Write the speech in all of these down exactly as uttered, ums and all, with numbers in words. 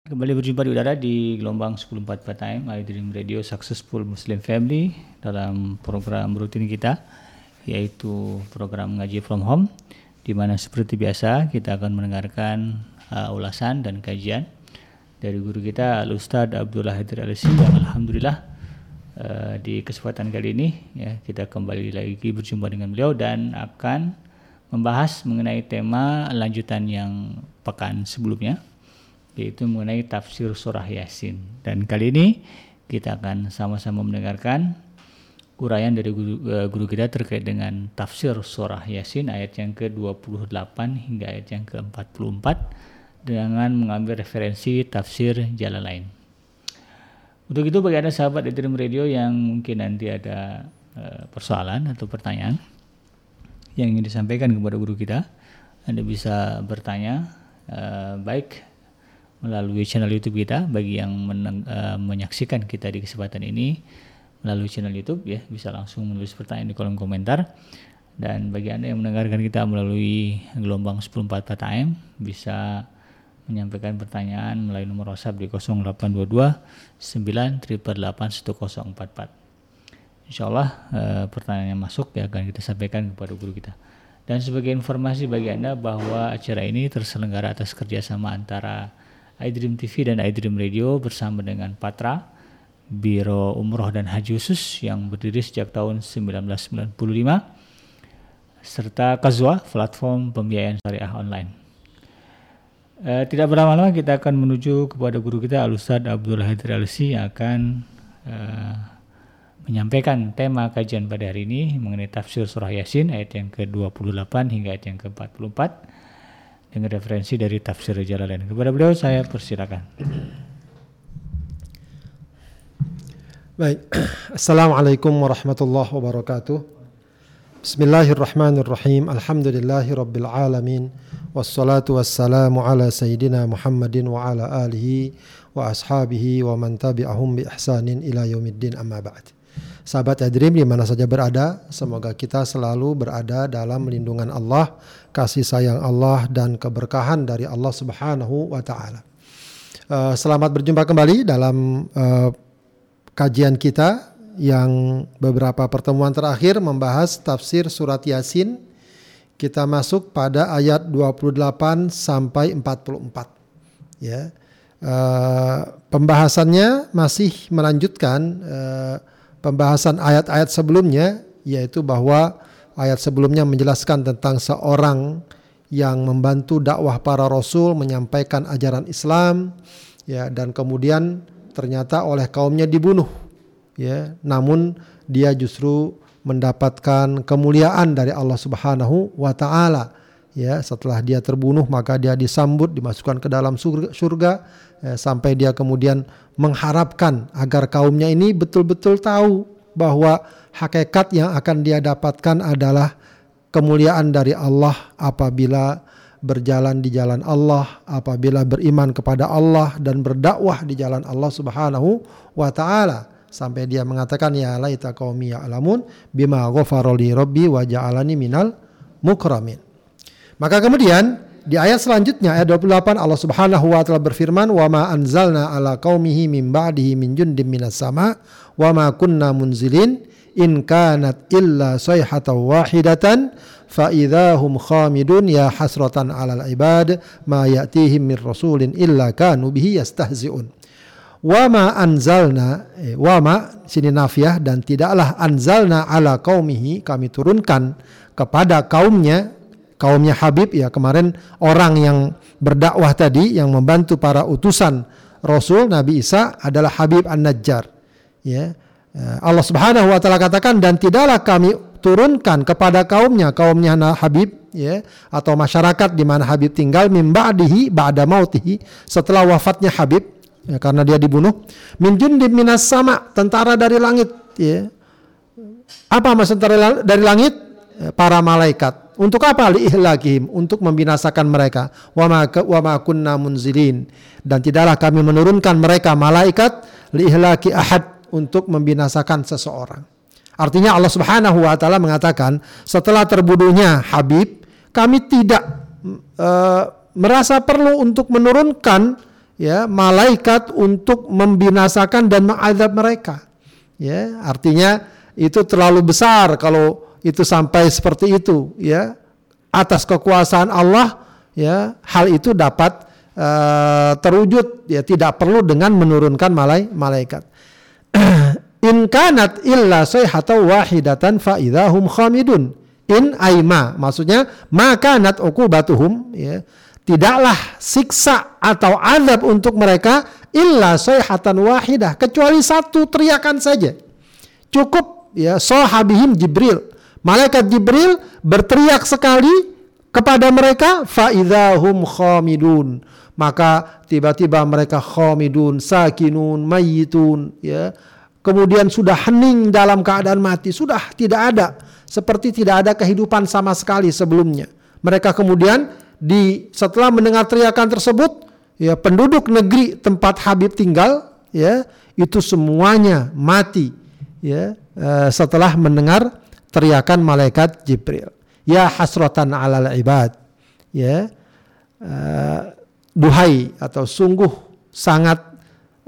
Kembali berjumpa di udara di gelombang sepuluh empat puluh empat A M iDream Radio Successful Muslim Family dalam program rutin kita, yaitu program ngaji from home, di mana seperti biasa kita akan mendengarkan uh, ulasan dan kajian dari guru kita Al-Ustadz Abdullah Haidir Al-Sisi, yang alhamdulillah uh, di kesempatan kali ini ya kita kembali lagi berjumpa dengan beliau dan akan membahas mengenai tema lanjutan yang pekan sebelumnya, yaitu mengenai tafsir surah Yasin. Dan kali ini kita akan sama-sama mendengarkan uraian dari guru, uh, guru kita terkait dengan tafsir surah Yasin ayat yang ke dua puluh delapan hingga ayat yang ke empat puluh empat dengan mengambil referensi tafsir Jalalain. Untuk itu bagi Anda sahabat iDream Radio yang mungkin nanti ada uh, persoalan atau pertanyaan yang ingin disampaikan kepada guru kita, Anda bisa bertanya uh, baik melalui channel YouTube kita. Bagi yang meneng, uh, menyaksikan kita di kesempatan ini melalui channel YouTube ya, bisa langsung menulis pertanyaan di kolom komentar. Dan bagi Anda yang mendengarkan kita melalui gelombang sepuluh empat puluh empat A M, bisa menyampaikan pertanyaan melalui nomor WhatsApp di nol delapan dua dua sembilan delapan delapan satu nol empat empat. Insyaallah uh, pertanyaan yang masuk ya akan kita sampaikan kepada guru kita. Dan sebagai informasi bagi Anda bahwa acara ini terselenggara atas kerjasama antara iDream T V dan iDream Radio bersama dengan Patra, Biro Umroh dan Haji Khusus yang berdiri sejak tahun seribu sembilan ratus sembilan puluh lima, serta Kazwa, platform pembiayaan syariah online. E, tidak berlama-lama kita akan menuju kepada guru kita Al-Ustadz Abdullah Haidir Al-Sisi yang akan e, menyampaikan tema kajian pada hari ini mengenai tafsir surah Yasin ayat yang ke dua puluh delapan hingga ayat yang ke empat puluh empat dengan referensi dari tafsir Jalalain. Kepada beliau saya persilakan. Baik. Assalamualaikum warahmatullahi wabarakatuh. Bismillahirrahmanirrahim. Alhamdulillahi rabbil alamin. Wassalatu wassalamu ala sayyidina Muhammadin wa ala alihi wa ashabihi wa man tabi'ahum bi ihsanin ila yaumiddin, amma ba'd. Sahabat iDream di mana saja berada, semoga kita selalu berada dalam lindungan Allah, kasih sayang Allah dan keberkahan dari Allah Subhanahu wa taala. Uh, selamat berjumpa kembali dalam uh, kajian kita yang beberapa pertemuan terakhir membahas tafsir surat Yasin. Kita masuk pada ayat dua puluh delapan sampai empat puluh empat. Ya. Uh, pembahasannya masih melanjutkan uh, pembahasan ayat-ayat sebelumnya, yaitu bahwa ayat sebelumnya menjelaskan tentang seorang yang membantu dakwah para rasul menyampaikan ajaran Islam, ya, dan kemudian ternyata oleh kaumnya dibunuh, ya, namun dia justru mendapatkan kemuliaan dari Allah Subhanahu wa taala, ya. Setelah dia terbunuh maka dia disambut, dimasukkan ke dalam surga, surga ya, sampai dia kemudian mengharapkan agar kaumnya ini betul-betul tahu bahwa hakikat yang akan dia dapatkan adalah kemuliaan dari Allah apabila berjalan di jalan Allah, apabila beriman kepada Allah dan berdakwah di jalan Allah Subhanahu wa taala, sampai dia mengatakan ya laita qaumi ya'lamun bima ghafara li rabbi wa ja'alani minal mukramin. Maka kemudian di ayat selanjutnya ayat dua puluh delapan Allah Subhanahu wa taala berfirman, "Wa ma anzalna ala qaumihi min ba'dihi min jundim minas sama wa ma kunna munzilin in kanat illa sayhatan wahidatan fa idzahum khamidun ya hasratan 'alal ibad ma ya'tihim min rasulin illa kanu bihi yastahzi'un." Wa ma anzalna eh, wa ma sini nafiyah, dan tidaklah anzalna ala qaumihi, kami turunkan kepada kaumnya. Kaumnya Habib ya, kemarin orang yang berdakwah tadi yang membantu para utusan Rasul Nabi Isa adalah Habib An-Najjar, ya. Allah Subhanahu wa taala katakan, dan tidaklah kami turunkan kepada kaumnya, kaumnya Habib, ya, atau masyarakat di mana Habib tinggal, min ba'dihi ba'da mautihi, setelah wafatnya Habib, ya, karena dia dibunuh, min jundim minas sama, tentara dari langit, ya. Apa maksud tentara dari langit? Para malaikat. Untuk apa? Li'ihlakihim, untuk membinasakan mereka. Wa ma wa ma kunna munzilin, dan tidaklah kami menurunkan mereka malaikat li'ihlaki ahad, untuk membinasakan seseorang. Artinya Allah Subhanahu wa taala mengatakan setelah terbunuhnya Habib, kami tidak uh, merasa perlu untuk menurunkan ya malaikat untuk membinasakan dan mengazab mereka. Ya, artinya itu terlalu besar kalau itu sampai seperti itu, ya. Atas kekuasaan Allah, ya, hal itu dapat uh, terwujud, ya, tidak perlu dengan menurunkan malai, malaikat. In kanat illa sayhatan wahidatan fa idzahum khamidun. In aima, maksudnya maka nat uqubatuhum, ya, tidaklah siksa atau azab untuk mereka illa sayhatan wahidah, kecuali satu teriakan saja. Cukup, ya, sahabihim Jibril. Malaikat Jibril berteriak sekali kepada mereka fa idzahum khamidun. Maka tiba-tiba mereka khamidun, sakinun, mayyitun, ya. Kemudian sudah hening dalam keadaan mati, sudah tidak ada, seperti tidak ada kehidupan sama sekali sebelumnya. Mereka kemudian di setelah mendengar teriakan tersebut, ya, penduduk negeri tempat Habib tinggal, ya, itu semuanya mati, ya, uh, setelah mendengar teriakan malaikat Jibril. Ya hasratan 'alal ibad, ya, uh, duhai atau sungguh sangat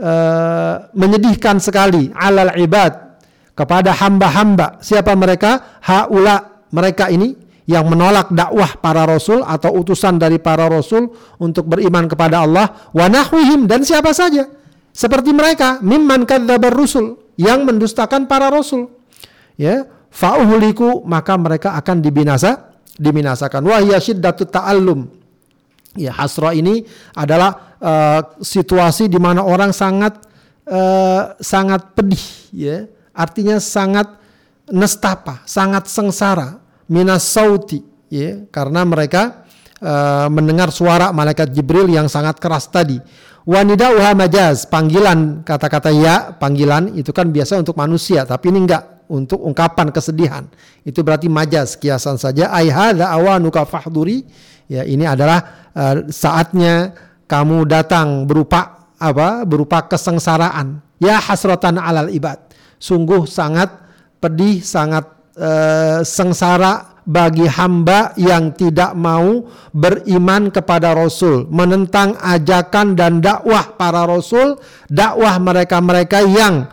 Uh, menyedihkan sekali 'alal ibad, kepada hamba-hamba. Siapa mereka? Haula, mereka ini yang menolak dakwah para rasul atau utusan dari para rasul untuk beriman kepada Allah. Wa nahwihim, dan siapa saja seperti mereka, mimman kadzabar rusul, yang mendustakan para rasul, ya. Fa'uhliku, maka mereka akan dibinasa, dibinasakan. Wa hiya syiddatut ta'allum. Ya, hasra ini adalah uh, situasi di mana orang sangat uh, sangat pedih, ya. Artinya sangat nestapa, sangat sengsara, minas sauti, ya, karena mereka uh, mendengar suara malaikat Jibril yang sangat keras tadi. Wanidauha majaz, panggilan kata-kata ya, panggilan itu kan biasa untuk manusia, tapi ini enggak, untuk ungkapan kesedihan. Itu berarti majaz, kiasan saja. Ai hadza awanuka fahduri, ya, ini adalah uh, saatnya kamu datang berupa apa? Berupa kesengsaraan. Ya hasratan 'alal ibad. Sungguh sangat pedih, sangat uh, sengsara bagi hamba yang tidak mau beriman kepada Rasul, menentang ajakan dan dakwah para Rasul, dakwah mereka-mereka yang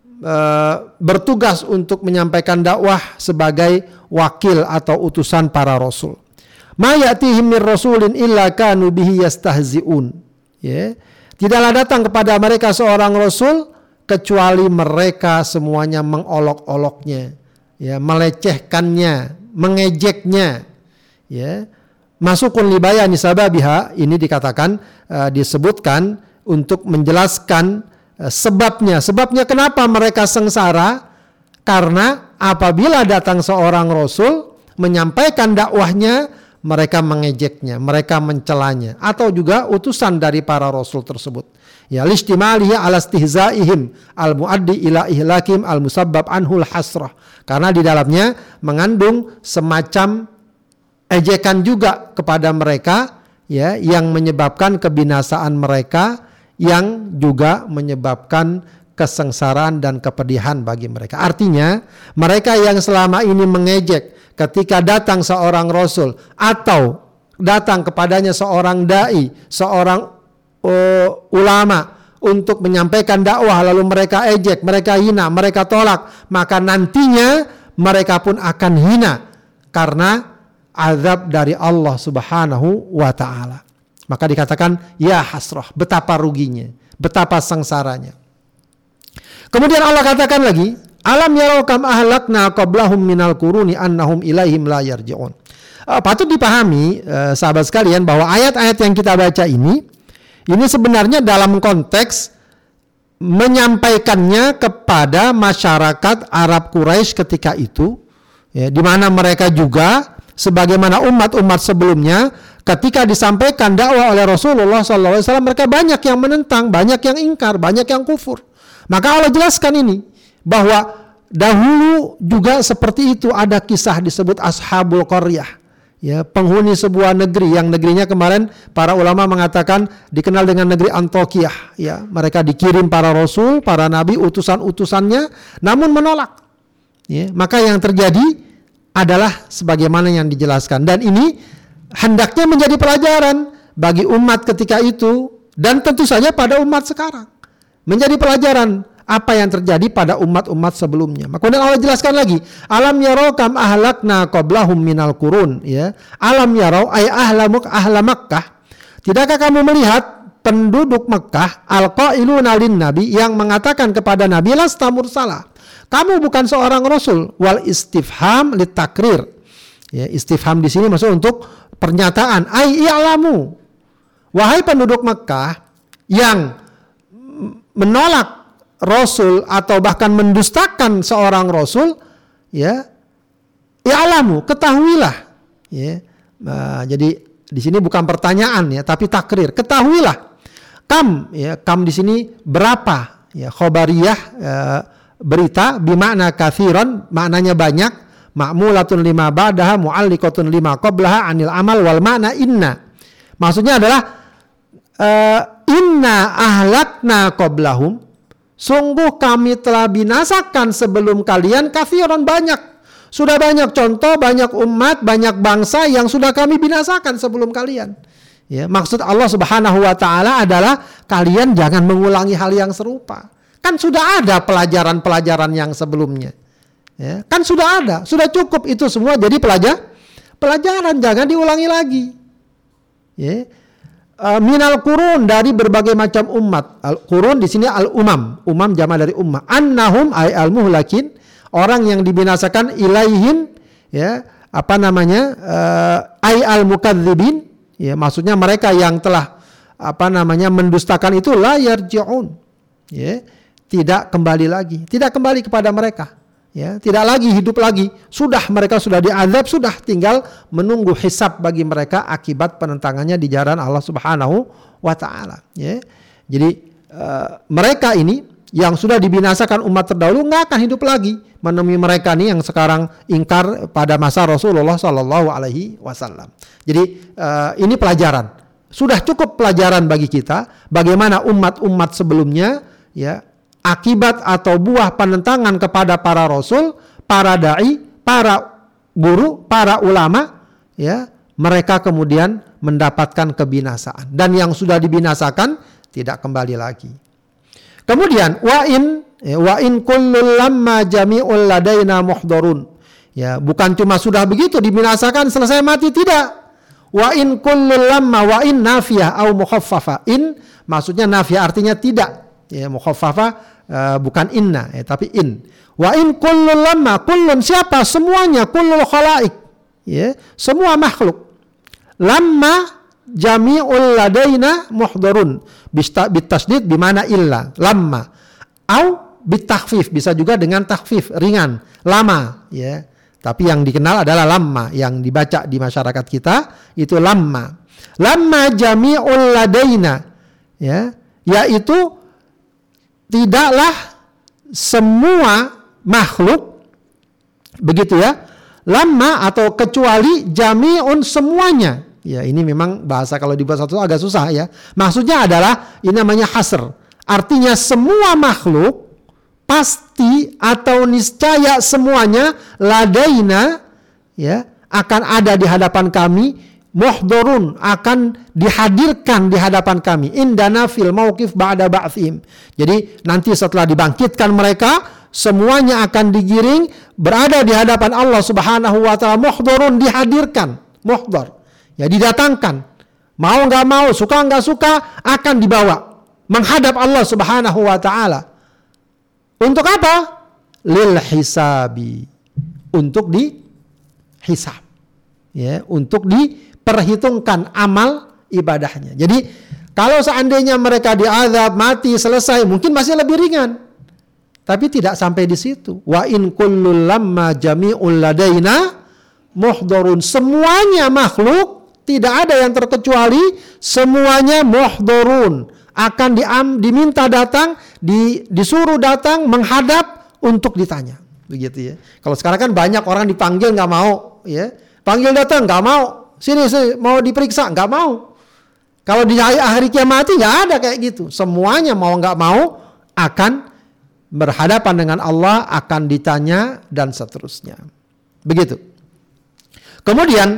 uh, bertugas untuk menyampaikan dakwah sebagai wakil atau utusan para Rasul. Ma ya'tihim mir rasulin illa kanu bihi yastahzi'un, ya. Tidaklah datang kepada mereka seorang rasul kecuali mereka semuanya mengolok-oloknya, ya, melecehkannya, mengejeknya, ya. Masukun li bayani sababiha, ini dikatakan uh, disebutkan untuk menjelaskan uh, sebabnya. Sebabnya kenapa mereka sengsara? Karena apabila datang seorang rasul menyampaikan dakwahnya, mereka mengejeknya, mereka mencelanya, atau juga utusan dari para rasul tersebut. Ya, listimalihi ala istihzaihim al-muaddi ila ihlakim al-musabbab anhul hasrah. Karena di dalamnya mengandung semacam ejekan juga kepada mereka, ya, yang menyebabkan kebinasaan mereka, yang juga menyebabkan kesengsaraan dan kepedihan bagi mereka. Artinya, mereka yang selama ini mengejek ketika datang seorang rasul atau datang kepadanya seorang dai, seorang uh, ulama untuk menyampaikan dakwah, lalu mereka ejek, mereka hina, mereka tolak, maka nantinya mereka pun akan hina karena azab dari Allah Subhanahu wa taala. Maka dikatakan ya hasrah, betapa ruginya, betapa sengsaranya. Kemudian Allah katakan lagi, alam yarau kam ahlakna qablahum minal quruni annahum ilaihim la yarji'un. Uh, patut dipahami uh, sahabat sekalian bahwa ayat-ayat yang kita baca ini ini sebenarnya dalam konteks menyampaikannya kepada masyarakat Arab Quraisy ketika itu, ya, di mana mereka juga sebagaimana umat-umat sebelumnya ketika disampaikan dakwah oleh Rasulullah shallallahu alaihi wasallam, mereka banyak yang menentang, banyak yang ingkar, banyak yang kufur. Maka Allah jelaskan ini bahwa dahulu juga seperti itu, ada kisah disebut Ashabul Qaryah, ya, penghuni sebuah negeri yang negerinya kemarin para ulama mengatakan dikenal dengan negeri Antiokhia, ya. Mereka dikirim para rasul, para nabi, utusan-utusannya, namun menolak, ya. Maka yang terjadi adalah sebagaimana yang dijelaskan, dan ini hendaknya menjadi pelajaran bagi umat ketika itu, dan tentu saja pada umat sekarang. Menjadi pelajaran apa yang terjadi pada umat-umat sebelumnya. Maka kemudian Allah jelaskan lagi, alam yarau kam ahlakna qablahum minal qurun, ya. Alam yarau ay ahlamuk ahla Makkah. Tidakkah kamu melihat penduduk Mekah alqailuna lin nabi yang mengatakan kepada Nabi lasta mursala. Kamu bukan seorang rasul. Wal istifham litakrir. Ya, istifham di sini maksud untuk pernyataan. Ai i'lamu. Wahai penduduk Mekah yang menolak rasul atau bahkan mendustakan seorang rasul, ya, i'lamu, ketahuilah, ya. Nah, jadi di sini bukan pertanyaan, ya, tapi takrir. Ketahuilah, kam, ya, kam di sini berapa, ya, khobariyah, ya, berita, bimakna kathiron, maknanya banyak, ma'mulatun lima ba'daha, mu'alliqatun lima qablaha anil amal wal makna inna. Maksudnya adalah uh, inna ahlakna qablahum, sungguh kami telah binasakan sebelum kalian kathiron, banyak. Sudah banyak contoh, banyak umat, banyak bangsa yang sudah kami binasakan sebelum kalian. Ya, maksud Allah Subhanahu wa taala adalah kalian jangan mengulangi hal yang serupa. Kan sudah ada pelajaran-pelajaran yang sebelumnya. Ya, kan sudah ada, sudah cukup itu semua jadi pelajar, pelajaran, jangan diulangi lagi. Ya. Uh, minal qurun, dari berbagai macam umat. Al qurun di sini al umam, umam jama dari ummah. Annahum ay al muhlakin, orang yang dibinasakan, ilaihin, ya, apa namanya, uh, ay al mukadzibin, ya, maksudnya mereka yang telah apa namanya mendustakan itu, la yarji'un, ya, tidak kembali lagi, tidak kembali kepada mereka. Ya, tidak lagi hidup lagi. Sudah, mereka sudah diazab, sudah tinggal menunggu hisab bagi mereka akibat penentangannya di jalan Allah Subhanahu wa taala, ya. Jadi uh, mereka ini yang sudah dibinasakan umat terdahulu nggak akan hidup lagi. Menemui mereka nih yang sekarang ingkar pada masa Rasulullah sallallahu alaihi wasallam. Jadi uh, ini pelajaran. Sudah cukup pelajaran bagi kita bagaimana umat-umat sebelumnya, ya, akibat atau buah penentangan kepada para rasul, para dai, para guru, para ulama, ya, mereka kemudian mendapatkan kebinasaan, dan yang sudah dibinasakan tidak kembali lagi. Kemudian wa in ya, wa in kullul lamma jami'ul ladaina muhdharun. Ya, bukan cuma sudah begitu dibinasakan selesai mati, tidak. Wa in kullul lamma, wa in nafiyah au mukhaffafa. In maksudnya nafiyah, artinya tidak. Ya, mukhaffafa Uh, bukan inna, ya, tapi in. Wa in kullun lamma, kullun siapa? Semuanya, kullul khalaik, ya, semua makhluk. Lamma jami'ul ladaina muhdharun, bitasdid bimana illa, lamma. Au bitakhfif, bisa juga dengan takhfif, ringan, lama, ya. Tapi yang dikenal adalah lamma, yang dibaca di masyarakat kita itu lamma. Lamma jami'ul ladaina, ya, yaitu tidaklah semua makhluk, begitu ya, lama atau kecuali jami'un, semuanya. Ya, ini memang bahasa kalau dibuat satu agak susah, ya. Maksudnya adalah ini namanya hasr. Artinya semua makhluk pasti atau niscaya semuanya ladaina, ya, akan ada di hadapan kami, muhdharun, akan dihadirkan di hadapan kami, indana fil mauqif ba'da ba'thim. Jadi nanti setelah dibangkitkan mereka, semuanya akan digiring berada di hadapan Allah Subhanahu wa taala, muhdharun, dihadirkan, muhdhar, ya, didatangkan. Mau enggak mau, suka enggak suka, akan dibawa menghadap Allah Subhanahu wa taala. Untuk apa? Lil hisabi, untuk dihisab, ya, untuk di perhitungkan amal ibadahnya. Jadi kalau seandainya mereka diazab, mati, selesai, mungkin masih lebih ringan. Tapi tidak sampai di situ. Wa in kullul lamma jami'ul ladaina muhdharun. Semuanya makhluk, tidak ada yang terkecuali, semuanya muhdharun, akan diam, diminta datang, di, disuruh datang, menghadap untuk ditanya. Begitu, ya. Kalau sekarang kan banyak orang dipanggil nggak mau, ya. Panggil datang nggak mau. Sini, sini, mau diperiksa, nggak mau. Kalau di hari, hari kiamat nggak ada kayak gitu. Semuanya mau nggak mau akan berhadapan dengan Allah, akan ditanya dan seterusnya. Begitu. Kemudian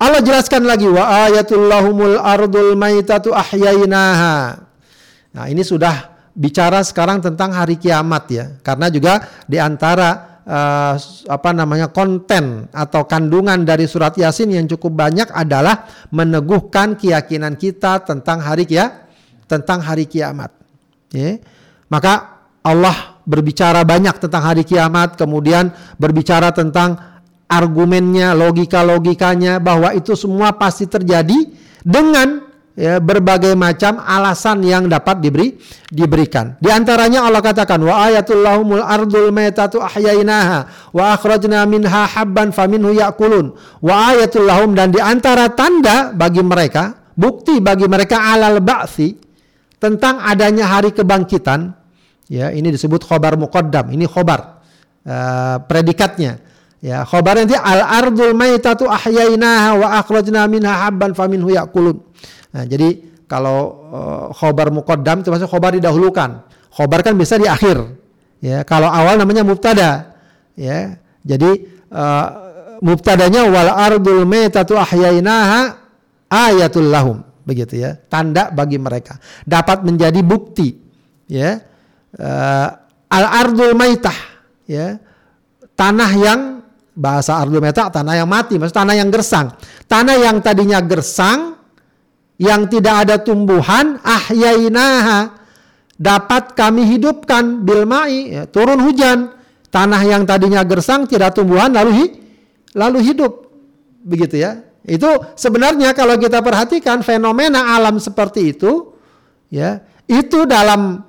Allah jelaskan lagi, wa ayatul lahumul ardul maitatu ahyainaha. Nah, ini sudah bicara sekarang tentang hari kiamat ya. Karena juga di antara uh, apa namanya konten atau kandungan dari surat Yasin yang cukup banyak adalah meneguhkan keyakinan kita tentang hari kia, tentang hari kiamat. Ya. Maka Allah berbicara banyak tentang hari kiamat, kemudian berbicara tentang argumennya, logika-logikanya bahwa itu semua pasti terjadi dengan ya, berbagai macam alasan yang dapat diberi diberikan. Di antaranya Allah katakan wa ayatul lahumul ardul maitatu ahyainaha wa akhrajna minha habban faminhu ya'kulun. Wa ayatul lahum, dan di antara tanda bagi mereka, bukti bagi mereka alal ba'tsi, tentang adanya hari kebangkitan. Ya, ini disebut khobar muqaddam. Ini khobar uh, predikatnya. Ya, khobar nanti al-ardul maitatu ahyainaha wa akhrajna minha habban faminhu ya'kulun. Nah, jadi kalau uh, khobar muqaddam itu maksudnya khobar didahulukan. Khobar kan bisa di akhir. Ya, kalau awal namanya mubtada. Ya, jadi uh, mubtadanya wal ardul maitatu ahyainaha ayatul lahum, begitu ya. Tanda bagi mereka. Dapat menjadi bukti. Ya. Uh, al-ardul maitah, ya. Tanah yang bahasa ardul maitah, tanah yang mati, maksudnya tanah yang gersang. Tanah yang tadinya gersang, yang tidak ada tumbuhan, ahyainaha, dapat kami hidupkan bil ma'i, ya, turun hujan. Tanah yang tadinya gersang, tidak tumbuhan, lalu hi, lalu hidup. Begitu ya. Itu sebenarnya kalau kita perhatikan fenomena alam seperti itu, ya, itu dalam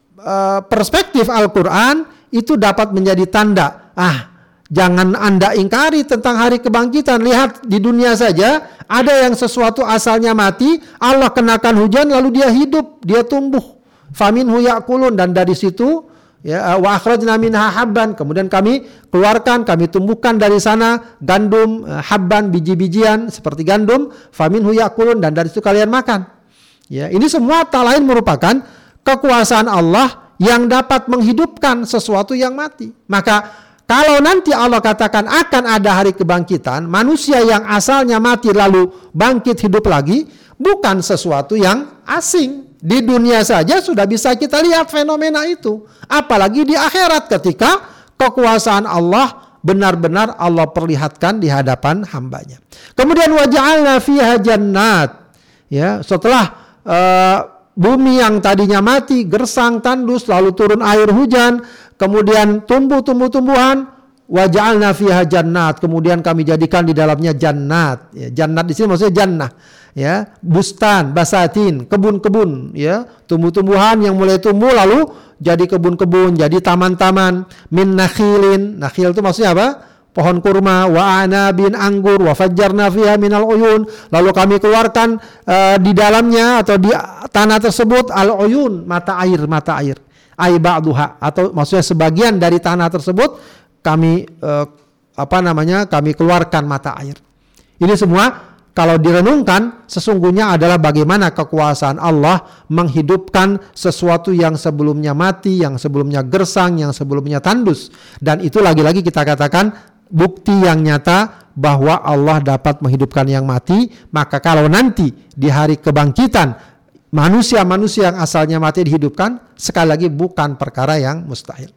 uh, perspektif Al-Qur'an itu dapat menjadi tanda. Ah, jangan Anda ingkari tentang hari kebangkitan. Lihat di dunia saja ada yang sesuatu asalnya mati, Allah kenakan hujan lalu dia hidup, dia tumbuh. Faminhu ya'kulun, dan dari situ ya wa akhrajna minha habban, kemudian kami keluarkan, kami tumbuhkan dari sana gandum, habban, biji-bijian seperti gandum, faminhu ya'kulun, dan dari situ kalian makan. Ya, ini semua tak lain merupakan kekuasaan Allah yang dapat menghidupkan sesuatu yang mati. Maka kalau nanti Allah katakan akan ada hari kebangkitan, manusia yang asalnya mati lalu bangkit hidup lagi, bukan sesuatu yang asing. Di dunia saja sudah bisa kita lihat fenomena itu. Apalagi di akhirat ketika kekuasaan Allah benar-benar Allah perlihatkan di hadapan hambanya. Kemudian waja'alna fiha jannat. Ya, setelah uh, bumi yang tadinya mati, gersang, tandus, lalu turun air hujan, kemudian tumbuh tumbuh-tumbuhan, waja'alna fiha jannat, kemudian kami jadikan di dalamnya jannat. Ya, jannat di sini maksudnya jannah, ya, bustan, basatin, kebun-kebun, ya, tumbuh-tumbuhan yang mulai tumbuh lalu jadi kebun-kebun, jadi taman-taman, min nakhilin. Nakhil itu maksudnya apa? Pohon kurma, wa anabin, anggur, wa fajjarna fiha minal uyun. Lalu kami keluarkan uh, di dalamnya atau di tanah tersebut al-uyun, mata air, mata air. Ai ba'duha, atau maksudnya sebagian dari tanah tersebut kami eh, apa namanya kami keluarkan mata air. Ini semua kalau direnungkan sesungguhnya adalah bagaimana kekuasaan Allah menghidupkan sesuatu yang sebelumnya mati, yang sebelumnya gersang, yang sebelumnya tandus. Dan itu lagi-lagi kita katakan bukti yang nyata bahwa Allah dapat menghidupkan yang mati. Maka kalau nanti di hari kebangkitan manusia-manusia yang asalnya mati dihidupkan, sekali lagi bukan perkara yang mustahil.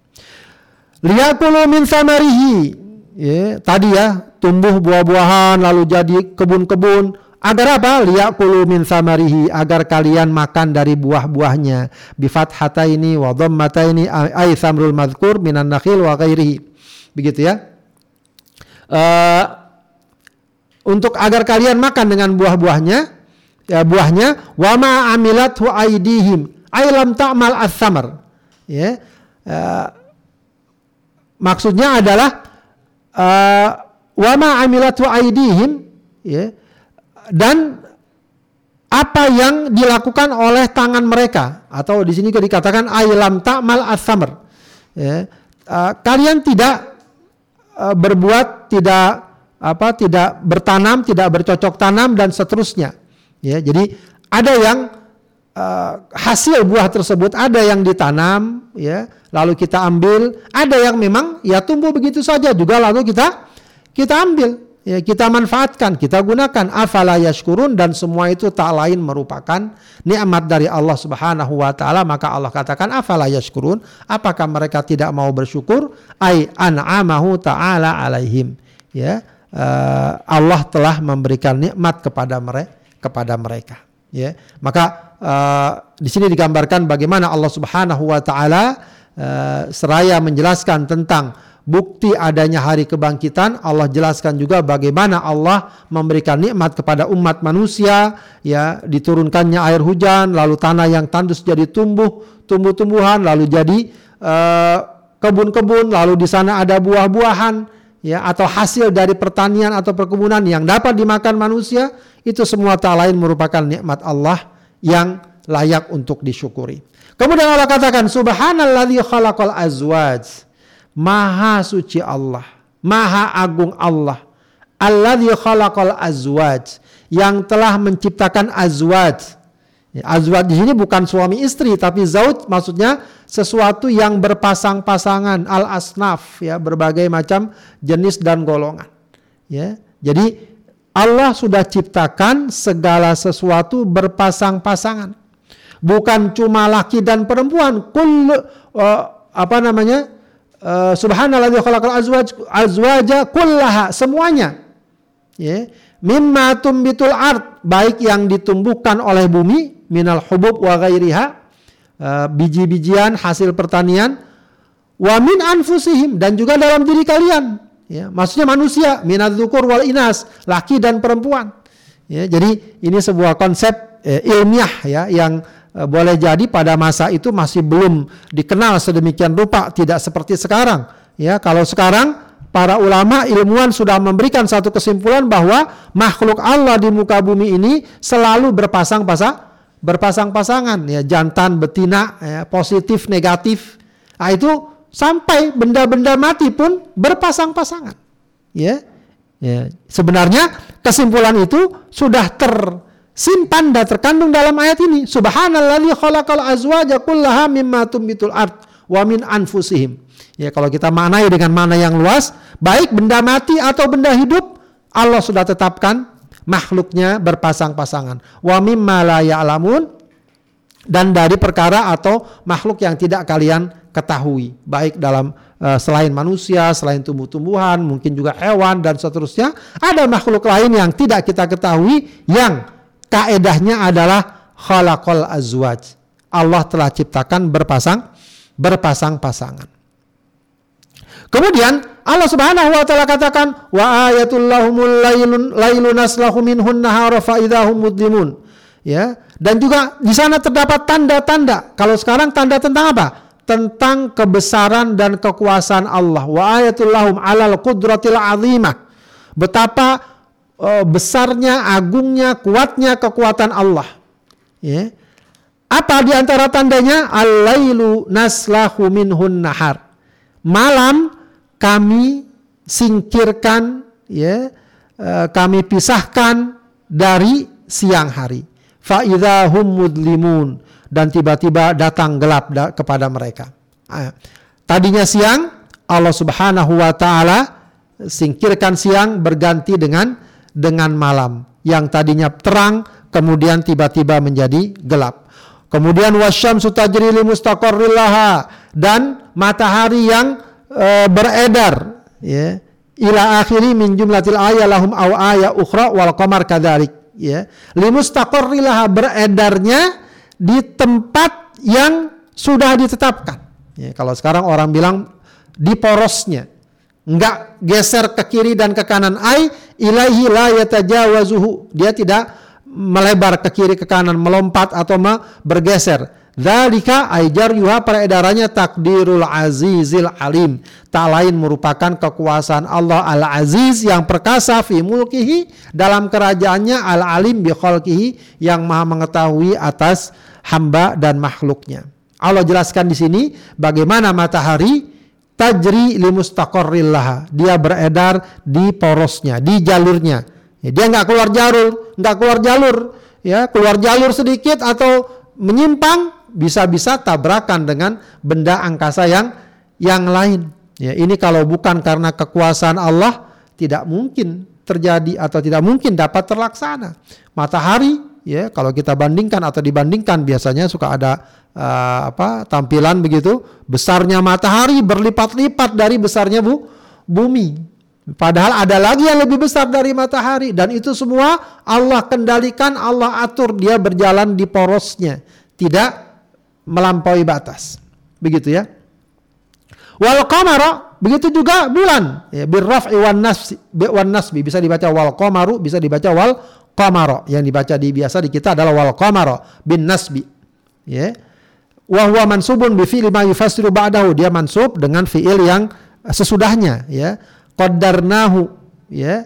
Liyakulu min samarihi, ya, tadi ya, tumbuh buah-buahan lalu jadi kebun-kebun. Agar apa? Liyakulu min samarihi, agar kalian makan dari buah-buahnya. Bi fathataini wa dhammataini ay samrul madhkur minan nakhil wa ghairihi. Begitu ya. Uh, untuk agar kalian makan dengan buah-buahnya, ya, buahnya wa ma amilathu aidihim ay lam ta'mal as-samar. Ya. Uh, maksudnya adalah uh, wa ma amilatu aidihim, ya, dan apa yang dilakukan oleh tangan mereka, atau di sini juga dikatakan ailam ta'mal as-samr, ya, uh, kalian tidak uh, berbuat, tidak apa tidak bertanam, tidak bercocok tanam dan seterusnya, ya. Jadi ada yang uh, hasil buah tersebut ada yang ditanam, ya, lalu kita ambil, ada yang memang ya tumbuh begitu saja juga lalu kita kita ambil. ya kita manfaatkan, kita gunakan. Afala yashkurun, dan semua itu tak lain merupakan nikmat dari Allah Subhanahu wa taala. Maka Allah katakan afala yashkurun, apakah mereka tidak mau bersyukur? Ai an'amahu ta'ala alaihim. Ya, uh, Allah telah memberikan nikmat kepada mereka kepada mereka. Ya, maka uh, di sini digambarkan bagaimana Allah Subhanahu wa taala uh, seraya menjelaskan tentang bukti adanya hari kebangkitan. Allah jelaskan juga bagaimana Allah memberikan nikmat kepada umat manusia, ya, diturunkannya air hujan, lalu tanah yang tandus jadi tumbuh, tumbuh-tumbuhan, lalu jadi uh, kebun-kebun, lalu di sana ada buah-buahan, ya, atau hasil dari pertanian atau perkebunan yang dapat dimakan manusia. Itu semua tak lain merupakan nikmat Allah yang layak untuk disyukuri. Kemudian Allah katakan subhanalladzi khalaqal azwaj. Maha suci Allah, maha agung Allah, alladzi khalaqal azwaj, yang telah menciptakan azwaj. Ya, azwaj di sini bukan suami istri, tapi zauj maksudnya sesuatu yang berpasang-pasangan, al-asnaf, ya, berbagai macam jenis dan golongan. Ya, jadi Allah sudah ciptakan segala sesuatu berpasang-pasangan, bukan cuma laki dan perempuan. Kul uh, apa namanya? Uh, subhanalladzi khalaqal azwaj azwaja kullaha, semuanya, ya, mimma tumbitul ard, baik yang ditumbuhkan oleh bumi, minal hubub wa ghairiha, uh, biji-bijian hasil pertanian, wa min anfusihim, dan juga dalam diri kalian, ya, maksudnya manusia, minadzukur wal inas, laki dan perempuan, ya. Jadi ini sebuah konsep eh, ilmiah, ya, yang boleh jadi pada masa itu masih belum dikenal sedemikian rupa, tidak seperti sekarang. Ya, kalau sekarang para ulama ilmuwan sudah memberikan satu kesimpulan bahwa makhluk Allah di muka bumi ini selalu berpasang-pasang, berpasang-pasangan, ya, jantan betina, ya, positif negatif. Nah, itu sampai benda-benda mati pun berpasang-pasangan. Ya, ya. Sebenarnya kesimpulan itu sudah ter simpan dan terkandung dalam ayat ini. Subhanalladzi khalaqal azwaja kullaha mimma tumbitul ard wa min anfusihim. Ya, kalau kita maknai dengan makna yang luas, baik benda mati atau benda hidup, Allah sudah tetapkan makhluknya berpasang-pasangan. Wa mimma la ya'lamun, dan dari perkara atau makhluk yang tidak kalian ketahui, baik dalam uh, selain manusia, selain tumbuh-tumbuhan, mungkin juga hewan dan seterusnya. Ada makhluk lain yang tidak kita ketahui, yang kaedahnya adalah khalaqal azwaj. Allah telah ciptakan berpasang berpasang-pasangan. Kemudian Allah Subhanahu wa taala katakan wa ayatul lahumul lailun lailun aslahu minhun nahara fa idahum mudlimun. Ya, dan juga di sana terdapat tanda-tanda. Kalau sekarang tanda tentang apa? Tentang kebesaran dan kekuasaan Allah. Wa ayatul lahum alal qudratil azimah. Betapa besarnya, agungnya, kuatnya kekuatan Allah. Ya. Apa di antara tandanya? Al-lailu naslahu minhun nahar. Malam kami singkirkan, ya, kami pisahkan dari siang hari. Fa idzahum mudlimun, dan tiba-tiba datang gelap da- kepada mereka. Tadinya siang, Allah Subhanahu wa taala singkirkan siang berganti dengan dengan malam, yang tadinya terang kemudian tiba-tiba menjadi gelap. Kemudian wasyamsu tajri li mustaqarril laha, dan matahari yang e, beredar, ya, ila akhiri min jumlatil ayat lahum aw ayat ukhra wal qamar kadzalik, ya, li mustaqarril laha, beredarnya di tempat yang sudah ditetapkan. Ya, kalau sekarang orang bilang di porosnya, enggak geser ke kiri dan ke kanan. Ai ilaihi la yatajawazuhu, dia tidak melebar ke kiri ke kanan, melompat atau bergeser. Dzalika ai jaryuha, peredarannya takdirul azizil alim, tak lain merupakan kekuasaan Allah al-aziz yang perkasa, fi mulkihi, dalam kerajaannya, al-alim bi khalqihi, yang maha mengetahui atas hamba dan makhluknya. Allah jelaskan di sini bagaimana matahari tajri li mustaqarril laha, dia beredar di porosnya, di jalurnya. Ya, dia nggak keluar jalur, nggak keluar jalur, ya, keluar jalur sedikit atau menyimpang, bisa-bisa tabrakan dengan benda angkasa yang yang lain. Ya, ini kalau bukan karena kekuasaan Allah, tidak mungkin terjadi atau tidak mungkin dapat terlaksana. Matahari, ya, kalau kita bandingkan atau dibandingkan, biasanya suka ada uh, apa tampilan begitu, besarnya matahari berlipat-lipat dari besarnya bu bumi. Padahal ada lagi yang lebih besar dari matahari, dan itu semua Allah kendalikan, Allah atur, dia berjalan di porosnya, tidak melampaui batas. Begitu ya. Wal qamara, begitu juga bulan, ya, birraf'i wan nasbi, wan nasbi bisa dibaca wal qamaru, bisa dibaca wal qamara. Yang dibaca di biasa di kita adalah wal qamara bin nasbi. Ya. Wa huwa mansubun bi fi'li ma yufassiru ba'dahu, dia mansub dengan fi'il yang sesudahnya, ya. Qaddarnahu, ya,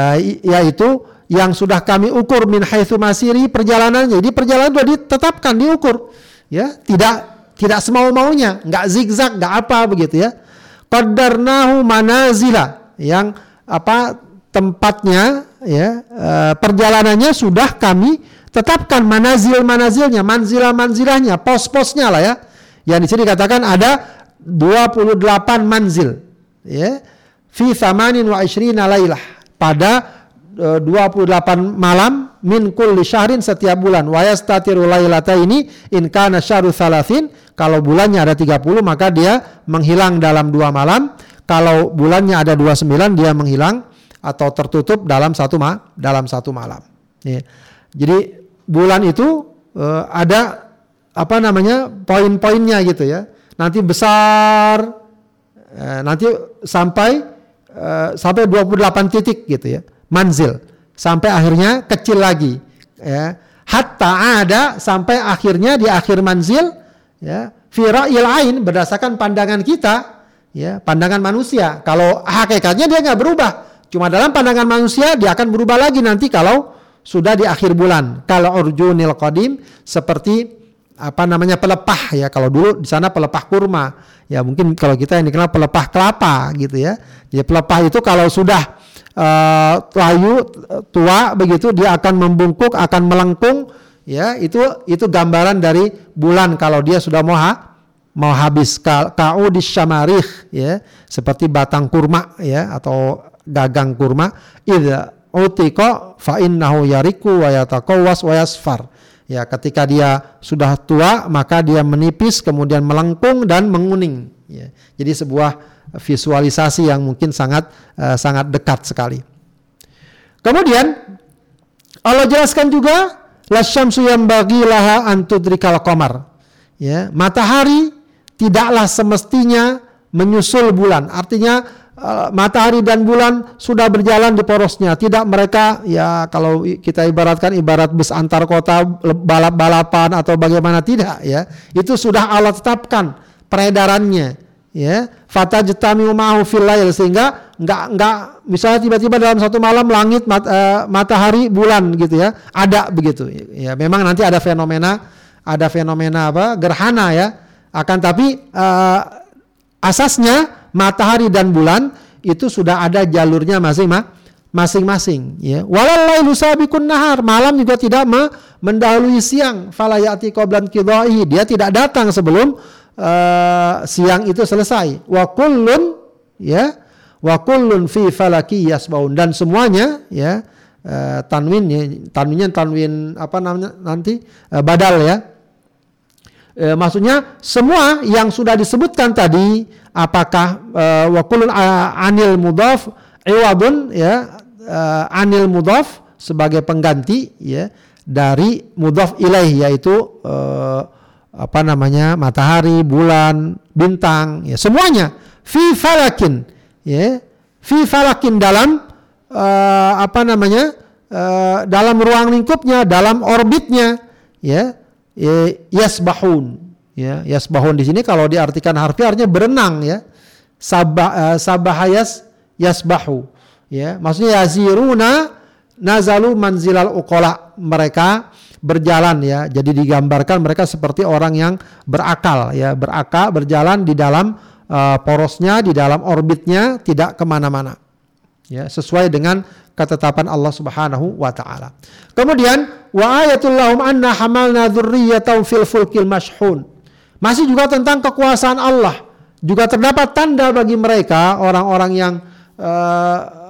yaitu yang sudah kami ukur min haitsu masiri, perjalanannya. Jadi perjalanan sudah ditetapkan, diukur, ya, tidak tidak semau-maunya, enggak zigzag, enggak apa begitu ya. Qaddarnahu manazila, yang apa tempatnya, ya, perjalanannya sudah kami tetapkan, manazil-manazilnya, manzilah-manzilahnya, pos-posnya lah ya. Yang di sini dikatakan ada dua puluh delapan manzil, ya. Fi thamanin wa ishrina lailah, pada uh, dua puluh delapan malam, min kulli syahrin, setiap bulan. Wa yastatiru lailataini in kana syahru thalathin, kalau bulannya ada tiga puluh maka dia menghilang dalam dua malam. Kalau bulannya ada dua puluh sembilan dia menghilang atau tertutup dalam satu ma dalam satu malam. Ya. Jadi bulan itu uh, ada apa namanya poin-poinnya gitu ya. Nanti besar, uh, nanti sampai Uh, sampai dua puluh delapan titik gitu ya, manzil, sampai akhirnya kecil lagi, ya, hatta ada, sampai akhirnya di akhir manzil, ya, fi ra'il ain, berdasarkan pandangan kita, ya, pandangan manusia. Kalau hakikatnya dia nggak berubah, cuma dalam pandangan manusia dia akan berubah lagi nanti kalau sudah di akhir bulan. Kalau urjunil qadim, seperti apa namanya pelepah, ya, kalau dulu di sana pelepah kurma, ya, mungkin kalau kita yang dikenal pelepah kelapa gitu ya. Jadi pelepah itu kalau sudah uh, layu tua begitu, dia akan membungkuk, akan melengkung, ya, itu itu gambaran dari bulan kalau dia sudah mau ha, mau habis. Ka'udis syamarikh, ya, seperti batang kurma, ya, atau gagang kurma. Idza utiqa fa innahu yariku wa yataqawwas wa yasfar. Ya, ketika dia sudah tua maka dia menipis, kemudian melengkung dan menguning. Ya, jadi sebuah visualisasi yang mungkin sangat uh, sangat dekat sekali. Kemudian Allah jelaskan juga lasyamsu yanbaghi laha an tudrikal qamar. Ya, matahari tidaklah semestinya menyusul bulan. Artinya Uh, matahari dan bulan sudah berjalan di porosnya, tidak mereka, ya, kalau kita ibaratkan ibarat bus antar kota balap-balapan atau bagaimana, tidak, ya, itu sudah Allah tetapkan peredarannya, ya, fatajtami'u ma'ahu fil lail, sehingga enggak enggak misalnya tiba-tiba dalam satu malam langit mat, uh, matahari bulan gitu ya, ada begitu, ya, memang nanti ada fenomena ada fenomena apa gerhana, ya, akan tapi uh, asasnya matahari dan bulan itu sudah ada jalurnya masing-masing, ya. Walal lailu sabiqun nahar, malam juga tidak mendahului siang. Fala ya'ti qablan qidaihi, dia tidak datang sebelum uh, siang itu selesai. Wa kullun, ya, wa kullun fi falaki yasbaun, dan semuanya, ya, uh, tanwin, ya, tanwinnya tanwin apa namanya nanti uh, badal, ya. E, maksudnya semua yang sudah disebutkan tadi, apakah wa kullun anil mudhaf iwadun, ya, uh, anil mudhaf sebagai pengganti, ya, dari mudhaf ilaih, yaitu uh, apa namanya matahari, bulan, bintang, ya, semuanya fi falakin, ya, fi falakin dalam uh, apa namanya uh, dalam ruang lingkupnya, dalam orbitnya, ya. Yasbahun, ya, yasbahun di sini kalau diartikan harfiah artinya berenang, ya, sabah uh, sabahayas yasbahu, ya, maksudnya yaziruna nazalu manzilal uqala, mereka berjalan, ya, jadi digambarkan mereka seperti orang yang berakal, ya, berakal, berjalan di dalam uh, porosnya, di dalam orbitnya, tidak kemana-mana, ya, sesuai dengan ketetapan Allah Subhanahu wa taala. Kemudian wa ayatul lahum anna hamalna dzurriyyatahum fil fulkil mashhun. Masih juga tentang kekuasaan Allah. Juga terdapat tanda bagi mereka orang-orang yang uh,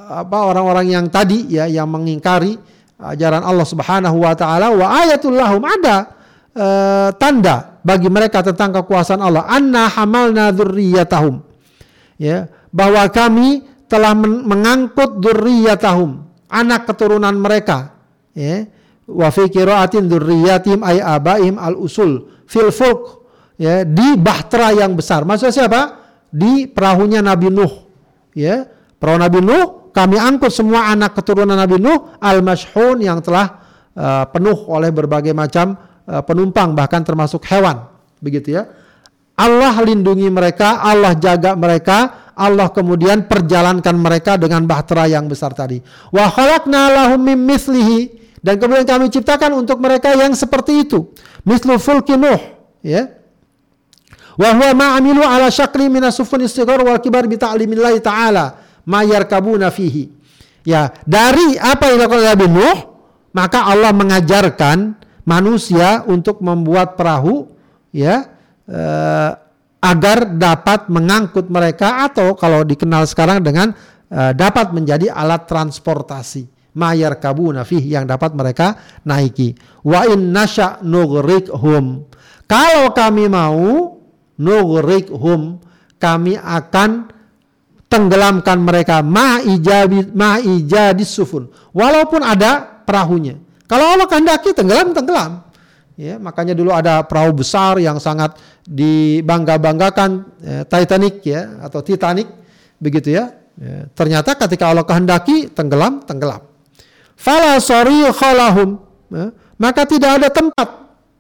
apa orang-orang yang tadi ya yang mengingkari ajaran Allah Subhanahu wa taala, wa ayatul lahum, ada uh, tanda bagi mereka tentang kekuasaan Allah, anna hamalna dzurriyyatahum, ya, bahwa kami telah mengangkut dzurriyyatahum, anak keturunan mereka, ya, wa fi qiraatin dzurriyyatim ay abaihim al usul fil fulk, ya, di bahtera yang besar. Maksudnya siapa? Di perahunya Nabi Nuh, ya, perahu Nabi Nuh, kami angkut semua anak keturunan Nabi Nuh al-mashhun, yang telah uh, penuh oleh berbagai macam uh, penumpang, bahkan termasuk hewan, begitu ya. Allah lindungi mereka, Allah jaga mereka, Allah kemudian perjalankan mereka dengan bahtera yang besar tadi. Wa khalaqna lahum mim mislihi, dan kemudian kami ciptakan untuk mereka yang seperti itu, mislu fulki Nuh, ya. Wa huwa ma amilu ala syakli minas sufun istighar wal kibar bi ta'limillahi ta'ala ma yarkabuna fihi. Ya, dari apa yang dilakukan Nabi Nuh, maka Allah mengajarkan manusia untuk membuat perahu, ya, eh, agar dapat mengangkut mereka, atau kalau dikenal sekarang dengan eh, dapat menjadi alat transportasi, ma yarkabuna fihi, yang dapat mereka naiki. Wa in nasya nughriqhum, kalau kami mau, nughriqhum, kami akan tenggelamkan mereka, ma ijabi ma ijadis sufun, walaupun ada perahunya. Kalau Allah kehendaki tenggelam, tenggelam. Ya, makanya dulu ada perahu besar yang sangat dibangga-banggakan, ya, Titanic, ya, atau Titanic, begitu ya. Ya, ternyata ketika Allah kehendaki tenggelam, tenggelam. Fala sarikha lahum, ya, maka tidak ada tempat,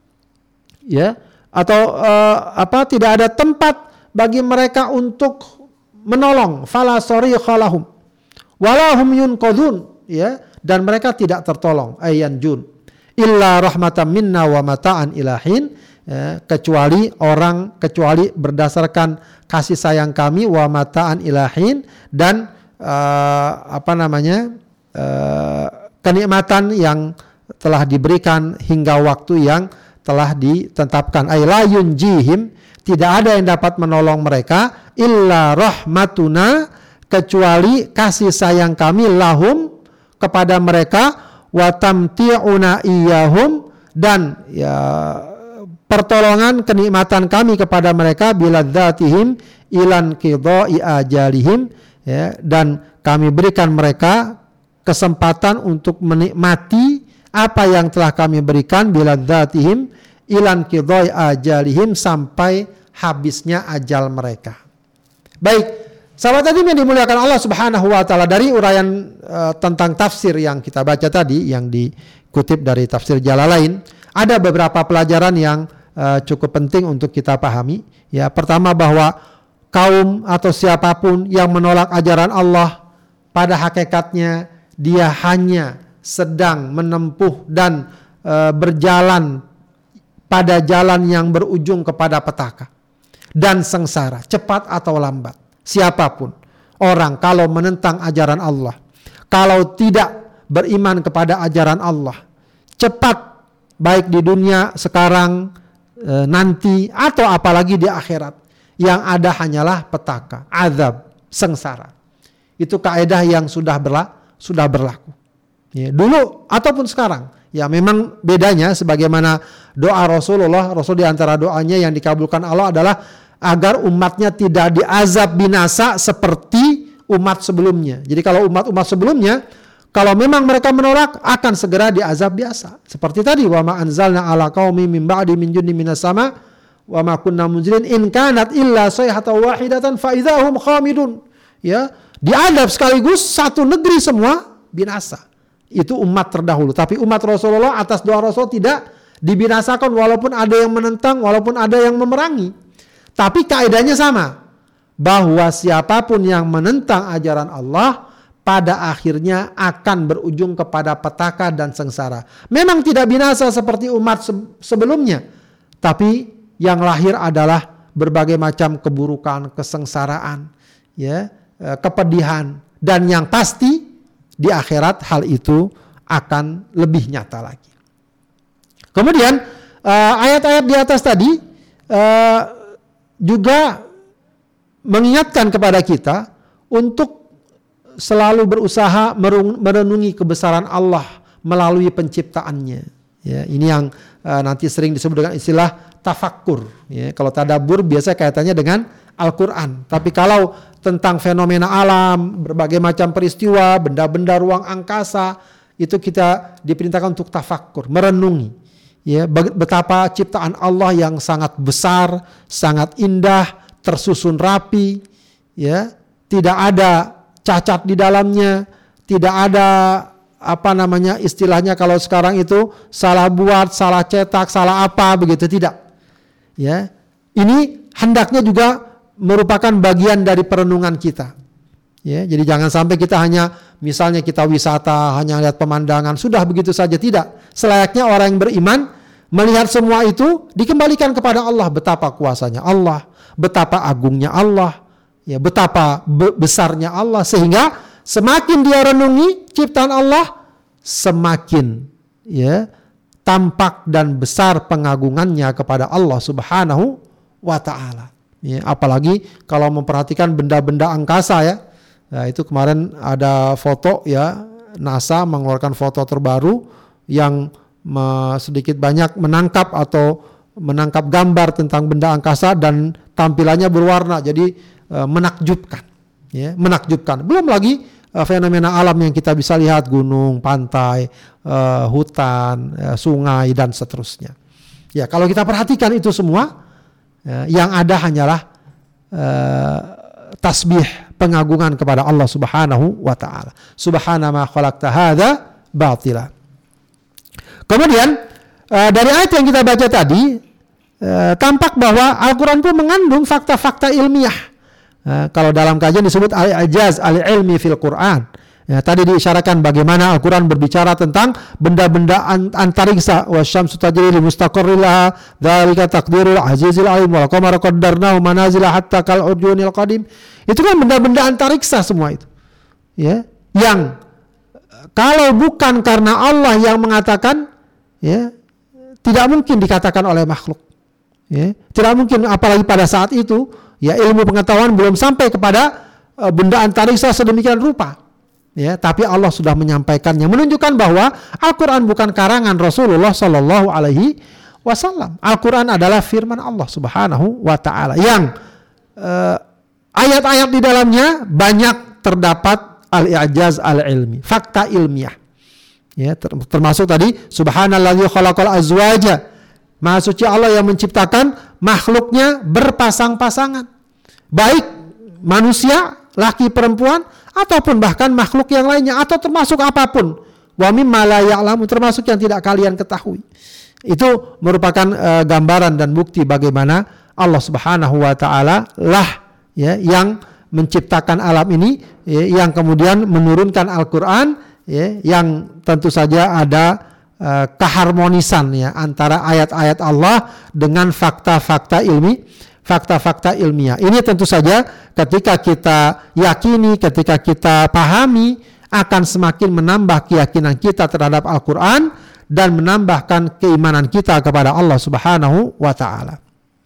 ya, atau uh, apa tidak ada tempat bagi mereka untuk menolong. Fala sarikha lahum wala hum yunqadun, ya, dan mereka tidak tertolong, ayan jun, illa rahmatan minna wa mata'an ilahin, ya, kecuali orang kecuali berdasarkan kasih sayang kami, wa mata'an ilahin, dan uh, apa namanya uh, kenikmatan yang telah diberikan hingga waktu yang telah ditetapkan. Ay la yunjihim, tidak ada yang dapat menolong mereka, illa rahmatuna, kecuali kasih sayang kami, lahum, kepada mereka, wa tamti'una iyahum, dan ya pertolongan kenikmatan kami kepada mereka, biladzatihim ilan qidai ajalihim, ya, dan kami berikan mereka kesempatan untuk menikmati apa yang telah kami berikan, biladzatihim ilan qidai ajalihim, sampai habisnya ajal mereka. Baik, sahabat tadi yang dimuliakan Allah Subhanahu wa taala, dari uraian uh, tentang tafsir yang kita baca tadi, yang dikutip dari tafsir Jalalain, ada beberapa pelajaran yang uh, cukup penting untuk kita pahami. Ya, pertama, bahwa kaum atau siapapun yang menolak ajaran Allah, pada hakikatnya dia hanya sedang menempuh dan uh, berjalan pada jalan yang berujung kepada petaka dan sengsara, cepat atau lambat. Siapapun orang kalau menentang ajaran Allah, kalau tidak beriman kepada ajaran Allah, cepat, baik di dunia sekarang, e, nanti, atau apalagi di akhirat, yang ada hanyalah petaka, azab, sengsara. Itu kaidah yang sudah berla, sudah berlaku. Ya, dulu ataupun sekarang. Ya, memang bedanya sebagaimana doa Rasulullah, Rasul di antara doanya yang dikabulkan Allah adalah agar umatnya tidak diazab binasa seperti umat sebelumnya. Jadi kalau umat-umat sebelumnya, kalau memang mereka menolak, akan segera diazab biasa. Seperti tadi, wa ma anzalna ala qaumi min ba'di min junni minas sama wa ma kunna munzilin in kanat illa sayhatan wahidatan fa idzahum khamidun. Ya, diazab sekaligus satu negeri semua binasa. Itu umat terdahulu. Tapi umat Rasulullah atas doa Rasul tidak dibinasakan, walaupun ada yang menentang, walaupun ada yang memerangi. Tapi kaidahnya sama, bahwa siapapun yang menentang ajaran Allah, pada akhirnya akan berujung kepada petaka dan sengsara. Memang tidak binasa seperti umat sebelumnya, tapi yang lahir adalah berbagai macam keburukan, kesengsaraan, ya, kepedihan, dan yang pasti di akhirat hal itu akan lebih nyata lagi. Kemudian uh, ayat-ayat di atas tadi uh, juga mengingatkan kepada kita untuk selalu berusaha merenungi kebesaran Allah melalui penciptaannya. Ya, ini yang uh, nanti sering disebut dengan istilah tafakkur. Ya, kalau tadabbur biasa kaitannya dengan Al-Quran. Tapi kalau tentang fenomena alam, berbagai macam peristiwa, benda-benda ruang angkasa, itu kita diperintahkan untuk tafakkur, merenungi. Ya, betapa ciptaan Allah yang sangat besar, sangat indah, tersusun rapi, ya, tidak ada cacat di dalamnya, tidak ada apa namanya istilahnya kalau sekarang itu salah buat, salah cetak, salah apa begitu, tidak. Ya, ini hendaknya juga merupakan bagian dari perenungan kita. Ya, jadi jangan sampai kita hanya misalnya kita wisata, hanya lihat pemandangan, sudah begitu saja, tidak. Selayaknya orang yang beriman melihat semua itu dikembalikan kepada Allah, betapa kuasanya Allah, betapa agungnya Allah, ya, betapa be- besarnya Allah, sehingga semakin dia renungi ciptaan Allah, semakin ya tampak dan besar pengagungannya kepada Allah Subhanahu wa taala. Ya, apalagi kalau memperhatikan benda-benda angkasa ya. Nah, itu kemarin ada foto ya, NASA mengeluarkan foto terbaru yang me, sedikit banyak menangkap atau menangkap gambar tentang benda angkasa dan tampilannya berwarna, jadi e, menakjubkan. Ya, menakjubkan. Belum lagi e, fenomena alam yang kita bisa lihat, gunung, pantai, e, hutan, e, sungai dan seterusnya. Ya, kalau kita perhatikan itu semua, yang ada hanyalah uh, tasbih, pengagungan kepada Allah Subhanahu wa taala. Subhana ma khalaqta hadza batila. Kemudian uh, dari ayat yang kita baca tadi uh, tampak bahwa Al-Qur'an pun mengandung fakta-fakta ilmiah. Uh, kalau dalam kajian disebut al-ijaz al-ilmi fil Qur'an. Ya, tadi diisyaratkan bagaimana Al-Quran berbicara tentang benda-benda antariksa. Wasyamsu tajri li mustaqarrin laha, dzalika taqdirul azizil alim, wal qamara qaddarnahu manazila hatta kal urjunil qadim. Itu kan benda-benda antariksa semua itu. Ya, yang kalau bukan karena Allah yang mengatakan, ya, tidak mungkin dikatakan oleh makhluk. Ya, tidak mungkin, apalagi pada saat itu, ya, ilmu pengetahuan belum sampai kepada uh, benda antariksa sedemikian rupa. Ya, tapi Allah sudah menyampaikannya, menunjukkan bahwa Al-Quran bukan karangan Rasulullah Shallallahu Alaihi Wasallam. Al-Quran adalah firman Allah Subhanahu Wa Taala yang uh, ayat-ayat di dalamnya banyak terdapat al-i'jaz al-ilmi, fakta ilmiah. Ya, termasuk tadi Subhanalladzi khalaqal azwaja, Maha suci Allah yang menciptakan makhluknya berpasang-pasangan, baik manusia, laki perempuan, ataupun bahkan makhluk yang lainnya, atau termasuk apapun. Wa mimma la ya'lamu, termasuk yang tidak kalian ketahui. Itu merupakan uh, gambaran dan bukti bagaimana Allah Subhanahu wa taala lah ya yang menciptakan alam ini, ya, yang kemudian menurunkan Al-Qur'an, ya, yang tentu saja ada uh, keharmonisan ya antara ayat-ayat Allah dengan fakta-fakta ilmi, fakta-fakta ilmiah. Ini tentu saja ketika kita yakini, ketika kita pahami, akan semakin menambah keyakinan kita terhadap Al-Quran dan menambahkan keimanan kita kepada Allah Subhanahu wa taala.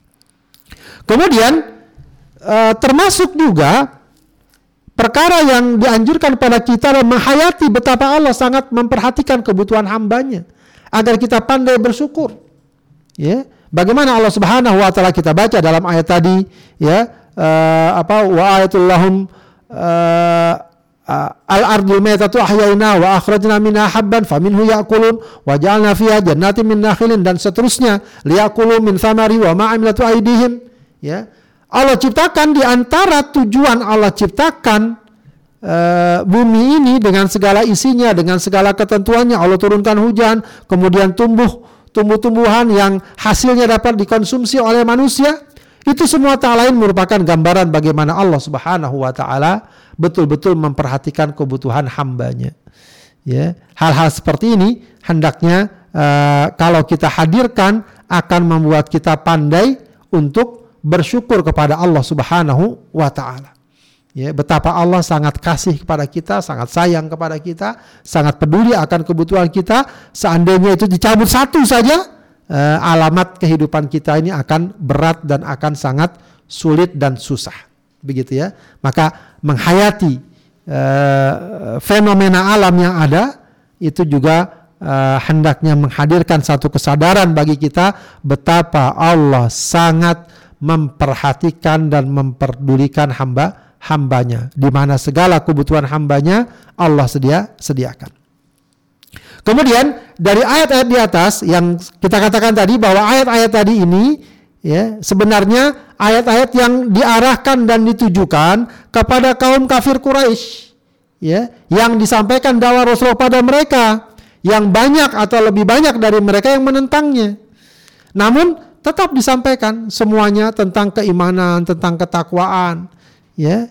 Kemudian eh, termasuk juga perkara yang dianjurkan pada kita adalah menghayati betapa Allah sangat memperhatikan kebutuhan hambanya agar kita pandai bersyukur. Ya, bagaimana Allah Subhanahu wa taala kita baca dalam ayat tadi, ya, uh, apa wa ayatul lahum uh, uh, al-ardul maytatu ahyayna wa akhrajna minha habban faminhu ya'kulun wa ja'alna fiha jannatin min nakhilin dan seterusnya liya'kulu min thamari wa ma 'amilatu aydihim. Ya, Allah ciptakan, di antara tujuan Allah ciptakan uh, bumi ini dengan segala isinya, dengan segala ketentuannya, Allah turunkan hujan, kemudian tumbuh tumbuh-tumbuhan yang hasilnya dapat dikonsumsi oleh manusia. Itu semua tak lain merupakan gambaran bagaimana Allah Subhanahu wa taala betul-betul memperhatikan kebutuhan hambanya. Ya, hal-hal seperti ini hendaknya uh, kalau kita hadirkan akan membuat kita pandai untuk bersyukur kepada Allah Subhanahu wa taala. Ya, betapa Allah sangat kasih kepada kita, sangat sayang kepada kita, sangat peduli akan kebutuhan kita. Seandainya itu dicabut satu saja, eh, alamat kehidupan kita ini akan berat dan akan sangat sulit dan susah. Begitu ya. Maka menghayati uh, fenomena alam yang ada itu juga uh, hendaknya menghadirkan satu kesadaran bagi kita betapa Allah sangat memperhatikan dan memperdulikan hamba hambanya, di mana segala kebutuhan hambanya Allah sedia sediakan. Kemudian dari ayat-ayat di atas yang kita katakan tadi bahwa ayat-ayat tadi ini ya sebenarnya ayat-ayat yang diarahkan dan ditujukan kepada kaum kafir Quraisy, ya, yang disampaikan dakwah Rasulullah pada mereka, yang banyak atau lebih banyak dari mereka yang menentangnya. Namun tetap disampaikan semuanya tentang keimanan, tentang ketakwaan, ya.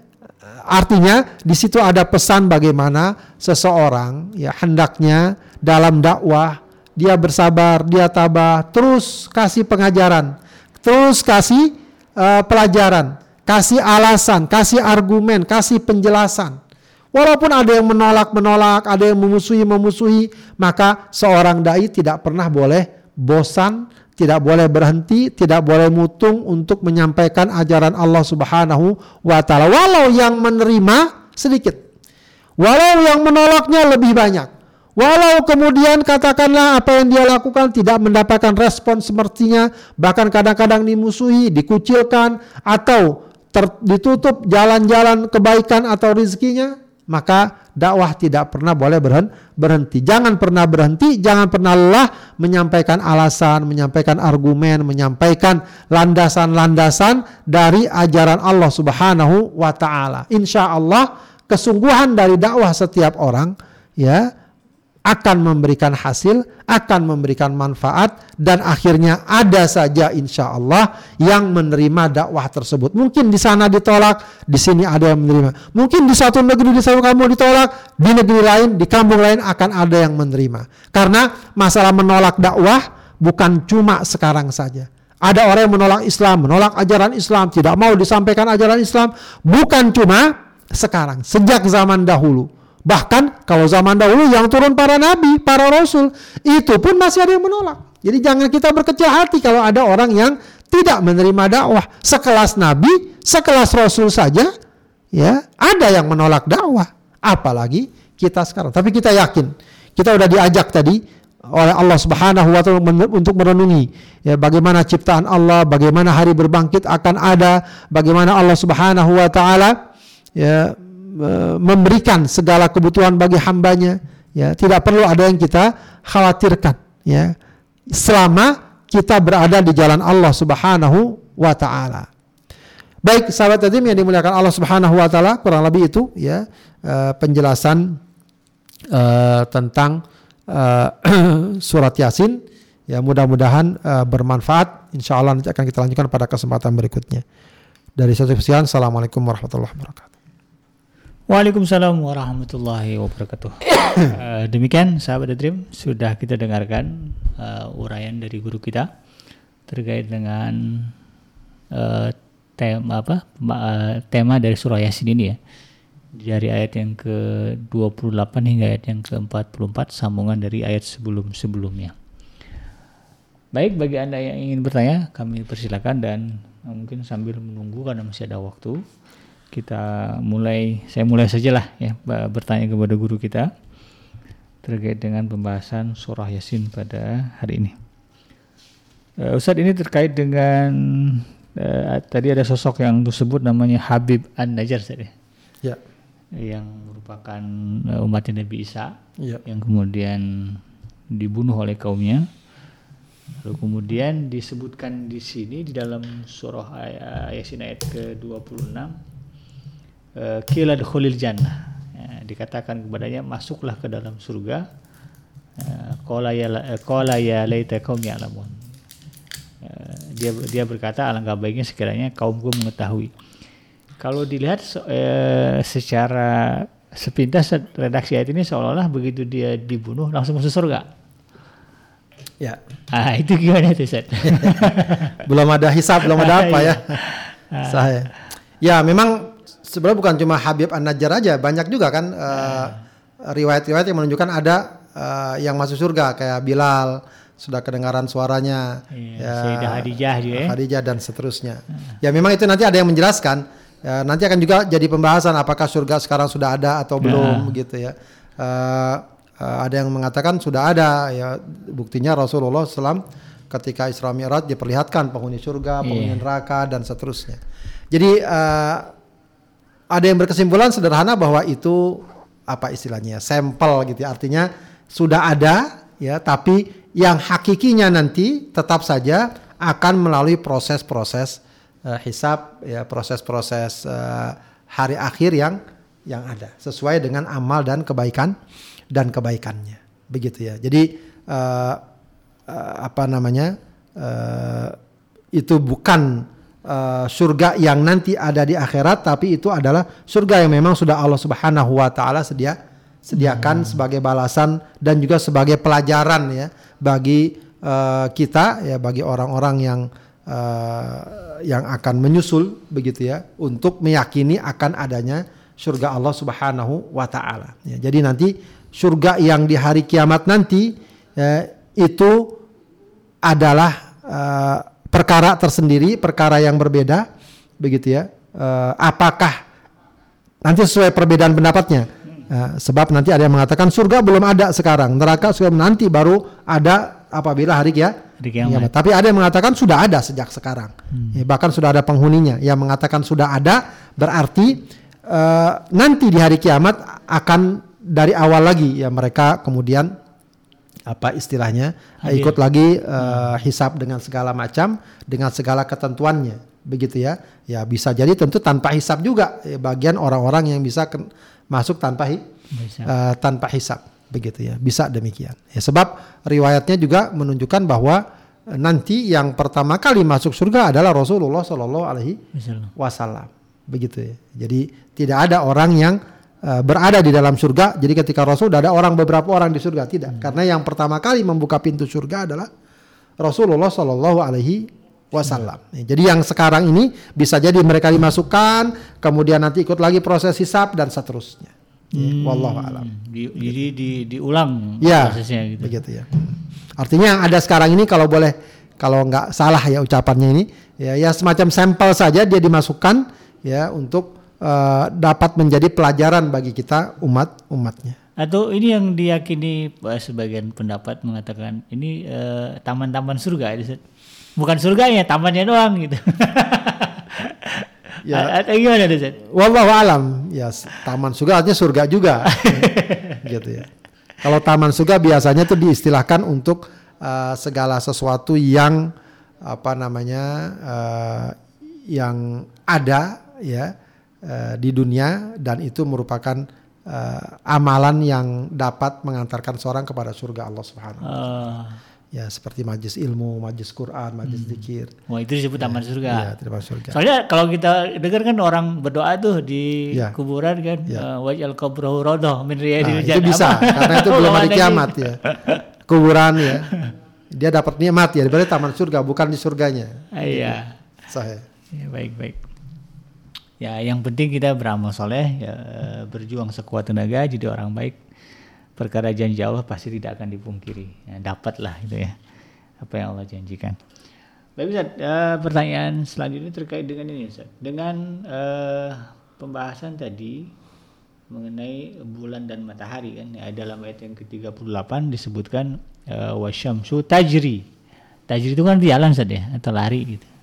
Artinya di situ ada pesan bagaimana seseorang ya hendaknya dalam dakwah dia bersabar, dia tabah, terus kasih pengajaran, terus kasih uh, pelajaran, kasih alasan, kasih argumen, kasih penjelasan. Walaupun ada yang menolak-menolak, ada yang memusuhi-memusuhi, maka seorang dai tidak pernah boleh bosan, tidak boleh berhenti, tidak boleh mutung untuk menyampaikan ajaran Allah Subhanahu wa taala. Walau yang menerima sedikit, walau yang menolaknya lebih banyak, walau kemudian katakanlah apa yang dia lakukan tidak mendapatkan respon sepertinya, bahkan kadang-kadang dimusuhi, dikucilkan, atau ter- ditutup jalan-jalan kebaikan atau rezekinya, maka dakwah tidak pernah boleh berhenti. Jangan pernah berhenti, jangan pernah lelah menyampaikan alasan, menyampaikan argumen, menyampaikan landasan-landasan dari ajaran Allah Subhanahu wa taala. Insya Allah kesungguhan dari dakwah setiap orang ya akan memberikan hasil, akan memberikan manfaat, dan akhirnya ada saja insya Allah yang menerima dakwah tersebut. Mungkin di sana ditolak, di sini ada yang menerima. Mungkin di satu negeri, di satu kampung ditolak, di negeri lain, di kampung lain akan ada yang menerima. Karena masalah menolak dakwah bukan cuma sekarang saja. Ada orang yang menolak Islam, menolak ajaran Islam, tidak mau disampaikan ajaran Islam, bukan cuma sekarang, sejak zaman dahulu. Bahkan kalau zaman dahulu yang turun para nabi, para rasul, itu pun masih ada yang menolak. Jadi jangan kita berkecil hati kalau ada orang yang tidak menerima dakwah. Sekelas nabi, sekelas rasul saja, ya ada yang menolak dakwah. Apalagi kita sekarang. Tapi kita yakin, kita udah diajak tadi oleh Allah Subhanahu wa taala untuk merenungi ya bagaimana ciptaan Allah, bagaimana hari berbangkit akan ada, bagaimana Allah Subhanahu wa taala ya memberikan segala kebutuhan bagi hambanya, ya tidak perlu ada yang kita khawatirkan, ya selama kita berada di jalan Allah Subhanahu wa taala. Baik sahabat yatim yang dimuliakan Allah Subhanahu wa taala, kurang lebih itu ya uh, penjelasan uh, tentang uh, surat Yasin. Ya mudah-mudahan uh, bermanfaat. Insyaallah nanti akan kita lanjutkan pada kesempatan berikutnya. Dari saya sekian, assalamualaikum warahmatullahi wabarakatuh. Waalaikumsalam warahmatullahi wabarakatuh. uh, demikian sahabat Dream, sudah kita dengarkan uh, uraian dari guru kita terkait dengan uh, tema apa uh, tema dari surah Yasin ini ya, dari ayat yang ke dua puluh delapan hingga ayat yang ke empat puluh empat, sambungan dari ayat sebelum-sebelumnya. Baik, bagi Anda yang ingin bertanya kami persilakan, dan uh, mungkin sambil menunggu karena masih ada waktu, kita mulai, saya mulai sajalah ya bertanya kepada guru kita terkait dengan pembahasan surah Yasin pada hari ini. Uh, Ustadz, ini terkait dengan uh, tadi ada sosok yang tersebut namanya Habib An-Najjar Ustadz, ya, yang merupakan uh, umat Nabi Isa, ya, yang kemudian dibunuh oleh kaumnya. Lalu kemudian disebutkan di sini di dalam surah Yasin ayat ke dua puluh enam, Qila dkhulil jannah, ya, dikatakan kepadanya masuklah ke dalam surga. Qala ya qala ya laita qaumi ya'lamun, dia dia berkata alangkah baiknya sekiranya kaumku mengetahui. Kalau dilihat eh, secara sepintas redaksi ayat ini seolah-olah begitu dia dibunuh langsung masuk surga. Ya. Ah, itu gimana itu, Ustaz? Belum ada hisab, belum ada apa ya. Saya. Ya, memang sebenarnya bukan cuma Habib An-Najjar aja, banyak juga kan uh, riwayat-riwayat yang menunjukkan ada uh, yang masuk surga kayak Bilal, sudah kedengaran suaranya, iya, ya, Sayyidah Khadijah juga, ya? Khadijah dan seterusnya. Ya memang itu nanti ada yang menjelaskan Ya, nanti akan juga jadi pembahasan apakah surga sekarang sudah ada atau belum, ya. gitu ya. Uh, uh, ada yang mengatakan sudah ada, ya buktinya Rasulullah shallallahu alaihi wasallam ketika Isra Mi'raj diperlihatkan penghuni surga, penghuni yeah. neraka dan seterusnya. Jadi uh, ada yang berkesimpulan sederhana bahwa itu apa istilahnya sampel gitu ya, artinya sudah ada ya, tapi yang hakikinya nanti tetap saja akan melalui proses-proses Uh, hisab ya, proses-proses uh, hari akhir yang yang ada sesuai dengan amal dan kebaikan dan kebaikannya, begitu ya. Jadi uh, uh, apa namanya uh, itu bukan uh, surga yang nanti ada di akhirat, tapi itu adalah surga yang memang sudah Allah Subhanahu Wa Taala sedia sediakan hmm. sebagai balasan dan juga sebagai pelajaran ya bagi uh, kita ya, bagi orang-orang yang uh, yang akan menyusul, begitu ya, untuk meyakini akan adanya surga Allah Subhanahu wa taala. Ya, jadi nanti surga yang di hari kiamat nanti ya, itu adalah uh, perkara tersendiri, perkara yang berbeda, begitu ya. Uh, apakah nanti sesuai perbedaan pendapatnya? Uh, sebab nanti ada yang mengatakan surga belum ada sekarang, neraka sudah nanti baru ada apabila hari kiamat. Ya, tapi ada yang mengatakan sudah ada sejak sekarang, hmm. ya, bahkan sudah ada penghuninya. Yang mengatakan sudah ada berarti uh, nanti di hari kiamat akan dari awal lagi ya, mereka kemudian apa istilahnya Hadir. ikut lagi uh, hisab dengan segala macam, dengan segala ketentuannya, begitu ya. Ya bisa jadi tentu tanpa hisab juga, ya, bagian orang-orang yang bisa ke- masuk tanpa hi- uh, tanpa hisab. Begitu ya, bisa demikian. Ya, sebab riwayatnya juga menunjukkan bahwa nanti yang pertama kali masuk surga adalah Rasulullah Shallallahu Alaihi Wasallam. Begitu ya. Jadi tidak ada orang yang uh, berada di dalam surga. Jadi ketika Rasul sudah ada orang beberapa orang di surga, tidak. Hmm. Karena yang pertama kali membuka pintu surga adalah Rasulullah Shallallahu Alaihi Wasallam. Hmm. Jadi yang sekarang ini bisa jadi mereka dimasukkan, kemudian nanti ikut lagi proses hisab dan seterusnya. Hmm, wallahu a'lam. Di, jadi di, diulang ya, prosesnya gitu. Begitu ya. Artinya yang ada sekarang ini kalau boleh, kalau nggak salah ya ucapannya ini, ya, ya semacam sampel saja dia dimasukkan ya untuk uh, dapat menjadi pelajaran bagi kita umat-umatnya. Atau ini yang diyakini sebagian pendapat mengatakan ini uh, taman-taman surga, bukan surganya, tamannya doang gitu. Ya, atau gimana Ustaz? Wallahu alam. Ya, taman surga artinya surga juga. Gitu ya. Kalau taman surga biasanya itu diistilahkan untuk uh, segala sesuatu yang apa namanya uh, yang ada ya uh, di dunia, dan itu merupakan uh, amalan yang dapat mengantarkan seorang kepada surga Allah Subhanahu wa taala. Uh. Ya, seperti majlis ilmu, majlis Quran, majlis zikir. Hmm. Wah, itu disebut ya, taman surga. Iya, taman surga. Soalnya kalau kita dengar kan orang berdoa tuh di ya. kuburan kan, ya. waj'al qabrahu rawdah min riyadil jannah. Itu bisa, karena itu belum hari kiamat ya. Kuburan ya. Dia dapat nikmat ya, berarti taman surga, bukan di surganya. Iya. Sahih. Ya, baik-baik. Ya, yang penting kita beramal soleh, ya, berjuang sekuat tenaga jadi orang baik. Perkara janji Allah pasti tidak akan dipungkiri. Ya, dapatlah itu ya apa yang Allah janjikan. Baik Ustaz, uh, pertanyaan selanjutnya terkait dengan ini Ustaz. Dengan uh, pembahasan tadi mengenai bulan dan matahari kan, ya, dalam ayat yang ke tiga puluh delapan disebutkan uh, wasyamsu tajri. Tajri itu kan jalan Ustaz ya, atau lari gitu.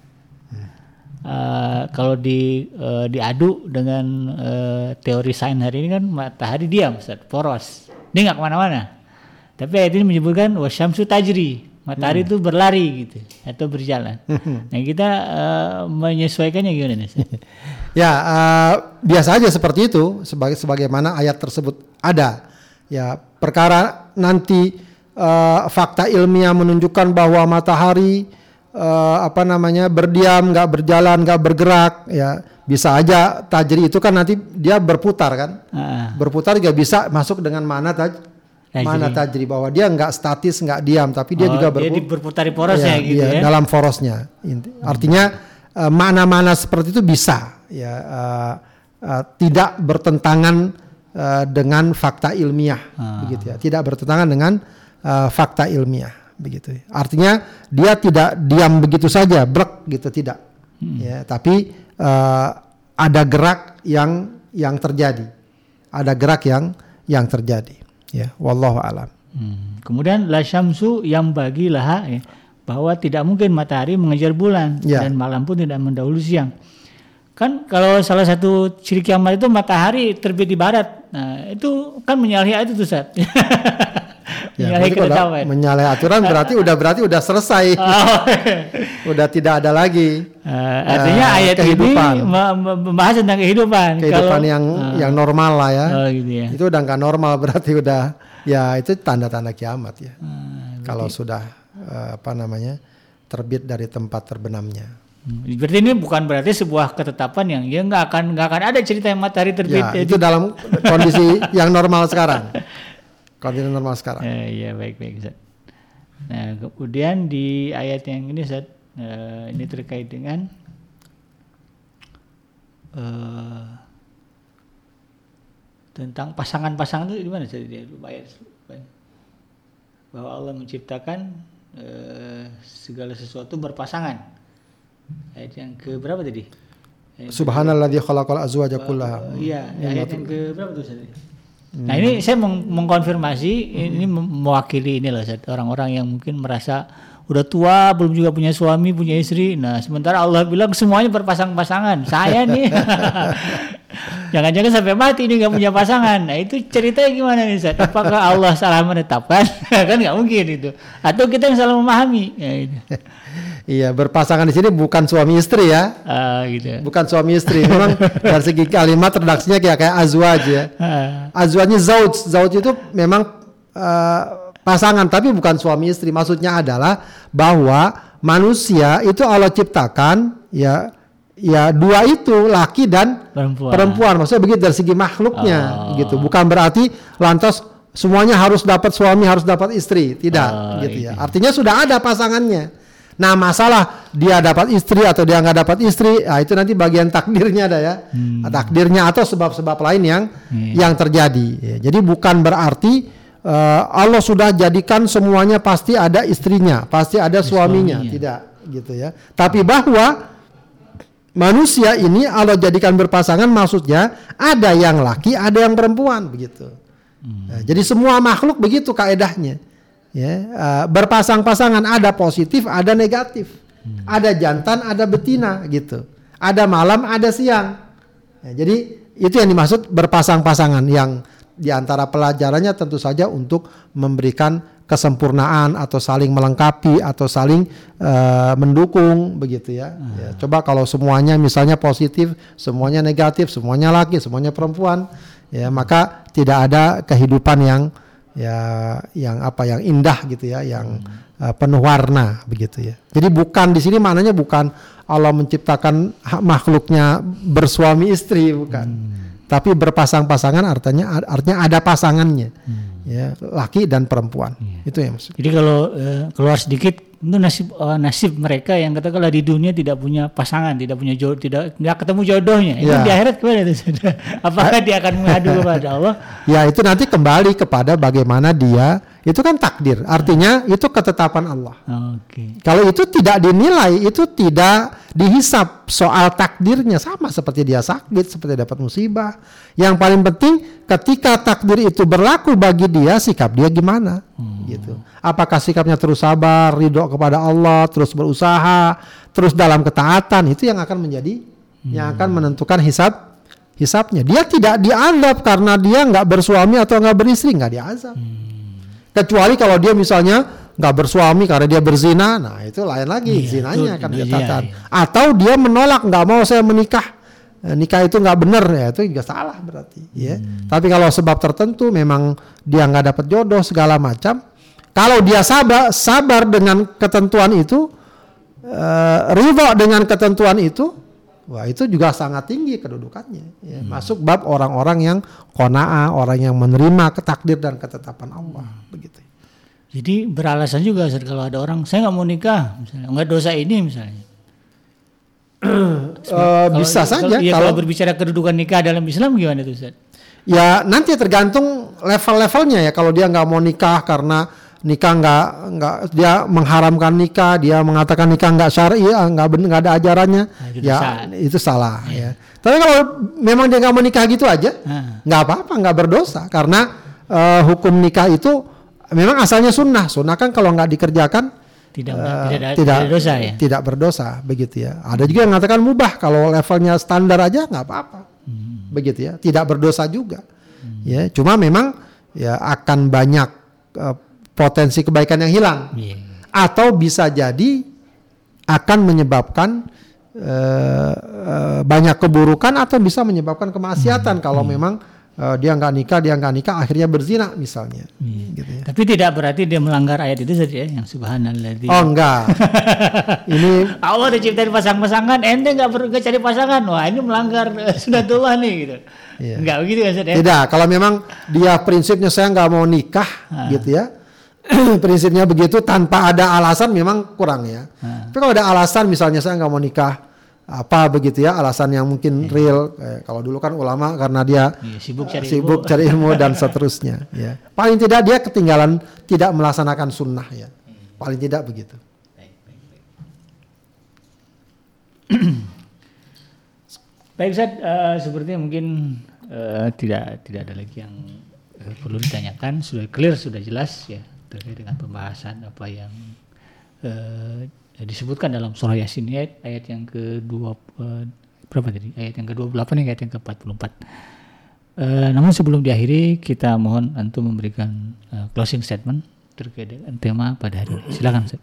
Uh, kalau di uh, diadu dengan uh, teori sains hari ini kan matahari diam Ustaz, poros. Dia nggak kemana-mana. Tapi ayat ini menyebutkan wasyamsu tajri, matahari itu hmm. berlari gitu atau berjalan. Nah kita uh, menyesuaikannya gimana nih? Ya uh, biasa aja seperti itu, sebagai sebagaimana ayat tersebut ada. Ya perkara nanti uh, fakta ilmiah menunjukkan bahwa matahari uh, apa namanya berdiam, nggak berjalan, nggak bergerak. Ya bisa aja tajri itu kan nanti dia berputar kan, uh. berputar juga bisa masuk dengan mana taj, tajri. mana tajri bahwa dia nggak statis, nggak diam, tapi dia oh, juga berputar, berputar di porosnya ya, gitu ya, ya dalam porosnya. Artinya uh, mana-mana seperti itu bisa, ya uh, uh, tidak bertentangan uh, dengan fakta ilmiah, uh. begitu ya, tidak bertentangan dengan uh, fakta ilmiah, begitu. Artinya dia tidak diam begitu saja, brek gitu tidak, hmm. ya, tapi Uh, ada gerak yang yang terjadi, ada gerak yang yang terjadi. Ya, wallahu alam. Hmm. Kemudian la syamsu yang bagi laha, ya, bahwa tidak mungkin matahari mengejar bulan Ya. dan malam pun tidak mendahului siang. Kan kalau salah satu ciri kiamat itu matahari terbit di barat. Nah, itu kan menyalahi itu tuh, Ustaz. Ya, menyalahi berarti kalau ketetapan. menyalahi aturan berarti udah berarti udah selesai. Oh. Udah tidak ada lagi. Uh, artinya uh, ayat kehidupan. ini me- me- membahas tentang kehidupan. Kehidupan Kalau, yang uh, yang normal lah ya. Oh, gitu ya. Itu udah nggak normal berarti udah ya itu tanda-tanda kiamat ya. Uh, Kalau sudah uh, apa namanya terbit dari tempat terbenamnya. Berarti ini bukan berarti sebuah ketetapan yang ya nggak akan nggak akan ada cerita yang matahari terbit. Ya, itu dalam kondisi yang normal sekarang. Kondisi normal sekarang. Eh, iya baik baik Ustaz. Nah kemudian di ayat yang ini Ustaz, uh, ini terkait dengan uh, tentang pasangan-pasangan itu di mana Ustaz? Dia lupa ayat bahwa Allah menciptakan uh, segala sesuatu berpasangan. Ayat yang ke berapa tadi? Subhanalladzi khalaqal azwaja kullaha. Iya, ayat yang ke berapa tuh Ustaz? Hmm. Nah ini saya meng- mengkonfirmasi hmm. ini mewakili ini loh Ustaz, orang-orang yang mungkin merasa udah tua belum juga punya suami punya istri. Nah sementara Allah bilang semuanya berpasang-pasangan. Saya nih jangan-jangan sampai mati ini nggak punya pasangan. Nah itu ceritanya gimana nih Ustaz? Apakah Allah salah menetapkan? Kan nggak mungkin itu. Atau kita yang salah memahami? Ya, itu. Iya, berpasangan di sini bukan suami istri ya. Uh, gitu. Bukan suami istri. Memang dari segi kalimat redaksinya kayak kayak azwaj ya. Uh. Azwajnya zauj. Zauj itu memang uh, pasangan tapi bukan suami istri. Maksudnya adalah bahwa manusia itu Allah ciptakan ya ya dua itu laki dan perempuan. perempuan. Maksudnya begitu dari segi makhluknya oh. gitu. Bukan berarti lantas semuanya harus dapat suami, harus dapat istri. Tidak oh, gitu ya. itu. Artinya sudah ada pasangannya. Nah masalah dia dapat istri atau dia nggak dapat istri, nah itu nanti bagian takdirnya ada ya, hmm. takdirnya atau sebab-sebab lain yang hmm. yang terjadi. Ya, jadi bukan berarti uh, Allah sudah jadikan semuanya pasti ada istrinya, pasti ada suaminya, suaminya. Tidak gitu ya. Tapi bahwa manusia ini Allah jadikan berpasangan, maksudnya ada yang laki, ada yang perempuan begitu. Hmm. Nah, jadi semua makhluk begitu kaedahnya. Ya, uh, berpasang-pasangan ada positif, ada negatif, hmm. ada jantan, ada betina, gitu. Ada malam, ada siang. Ya, jadi itu yang dimaksud berpasang-pasangan yang diantara pelajarannya tentu saja untuk memberikan kesempurnaan atau saling melengkapi atau saling uh, mendukung, begitu ya. Hmm. Ya. Coba kalau semuanya misalnya positif, semuanya negatif, semuanya laki, semuanya perempuan, ya maka tidak ada kehidupan yang ya yang apa yang indah gitu ya, yang hmm. uh, penuh warna begitu ya. Jadi bukan di sini maknanya bukan Allah menciptakan makhluknya bersuami istri, bukan. Hmm. Tapi berpasang-pasangan artinya artinya ada pasangannya. Hmm. Ya, laki dan perempuan. Hmm. Itu ya maksudnya. Jadi kalau uh, keluar sedikit itu nasib uh, nasib mereka yang katakanlah di dunia tidak punya pasangan, tidak punya jodoh, tidak nggak ketemu jodohnya. Itu ya. di akhirat gimana itu? Apakah dia akan mengadu kepada Allah? Ya itu nanti kembali kepada bagaimana dia, itu kan takdir. Artinya itu ketetapan Allah. Oke. Okay. Kalau itu tidak dinilai, itu tidak dihisap soal takdirnya, sama seperti dia sakit, seperti dapat musibah. Yang paling penting ketika takdir itu berlaku bagi dia, sikap dia gimana? Hmm. Gitu. Apakah sikapnya terus sabar, ridho kepada Allah, terus berusaha, terus dalam ketaatan, itu yang akan menjadi hmm. yang akan menentukan hisab hisabnya. Dia tidak diazab karena dia nggak bersuami atau nggak beristri, nggak diazab. Hmm. Kecuali kalau dia misalnya nggak bersuami karena dia berzina, nah itu lain lagi, iya, zinanya akan dicatat. Iya, iya. Atau dia menolak, nggak mau saya menikah, nikah itu nggak benar, ya itu juga salah berarti. Hmm. Ya. Tapi kalau sebab tertentu memang dia nggak dapat jodoh segala macam, kalau dia sabar, sabar dengan ketentuan itu, uh, ridho dengan ketentuan itu, wah itu juga sangat tinggi kedudukannya. Ya. Hmm. Masuk bab orang-orang yang qanaah, orang yang menerima ketakdir dan ketetapan Allah, hmm. begitu. Jadi beralasan juga Ustaz, kalau ada orang saya nggak mau nikah, misalnya nggak dosa ini misalnya. uh, bisa kalau, saja. Ya, kalau, kalau berbicara kedudukan nikah dalam Islam gimana tuh Ustaz? Ya nanti tergantung level-levelnya ya. Kalau dia nggak mau nikah karena nikah nggak nggak dia mengharamkan nikah, dia mengatakan nikah nggak syar'i, nggak benar, nggak ada ajarannya, nah, itu ya salah. Itu salah ya. ya. Tapi kalau memang dia nggak mau nikah gitu aja, nggak apa-apa, nggak berdosa karena uh, hukum nikah itu memang asalnya sunnah. Sunnah kan kalau nggak dikerjakan tidak uh, tidak, tidak tidak berdosa ya. Tidak berdosa begitu ya. Ada juga yang mengatakan mubah kalau levelnya standar aja nggak apa-apa, hmm. begitu ya. Tidak berdosa juga, hmm. ya. Cuma memang ya akan banyak uh, potensi kebaikan yang hilang, yeah. atau bisa jadi akan menyebabkan uh, uh, banyak keburukan atau bisa menyebabkan kemaksiatan hmm. kalau hmm. memang uh, dia nggak nikah, dia nggak nikah akhirnya berzina misalnya. Yeah. Gitu ya. Tapi tidak berarti dia melanggar ayat itu saja ya, yang subhanallah. Oh enggak. Ini Allah udah ciptain pasang-pasangan, ente nggak perlu cari pasangan, wah ini melanggar sunatullah nih gitu. Yeah. Enggak begitu ya, ya? Tidak, kalau memang dia prinsipnya saya nggak mau nikah, ah. gitu ya. Prinsipnya begitu tanpa ada alasan memang kurang ya. Ah. Tapi kalau ada alasan misalnya saya nggak mau nikah, apa begitu ya, alasan yang mungkin yeah. real. Eh, kalau dulu kan ulama karena dia yeah, sibuk, cari, uh, sibuk ilmu. cari ilmu dan seterusnya. Ya. Paling tidak dia ketinggalan tidak melaksanakan sunnah ya. Paling tidak begitu. Baik, baik, baik. Baik Ustaz, uh, sepertinya mungkin uh, tidak tidak ada lagi yang uh, perlu ditanyakan, sudah clear, sudah jelas ya terkait dengan pembahasan apa yang uh, disebutkan dalam surah Yasin ayat, ayat yang kedua uh, berapa tadi? Ayat yang kedua puluh delapan hingga ayat yang ke empat puluh empat. Uh, namun sebelum diakhiri kita mohon antum memberikan uh, closing statement terkait dengan tema pada hari ini. Silakan Ustaz.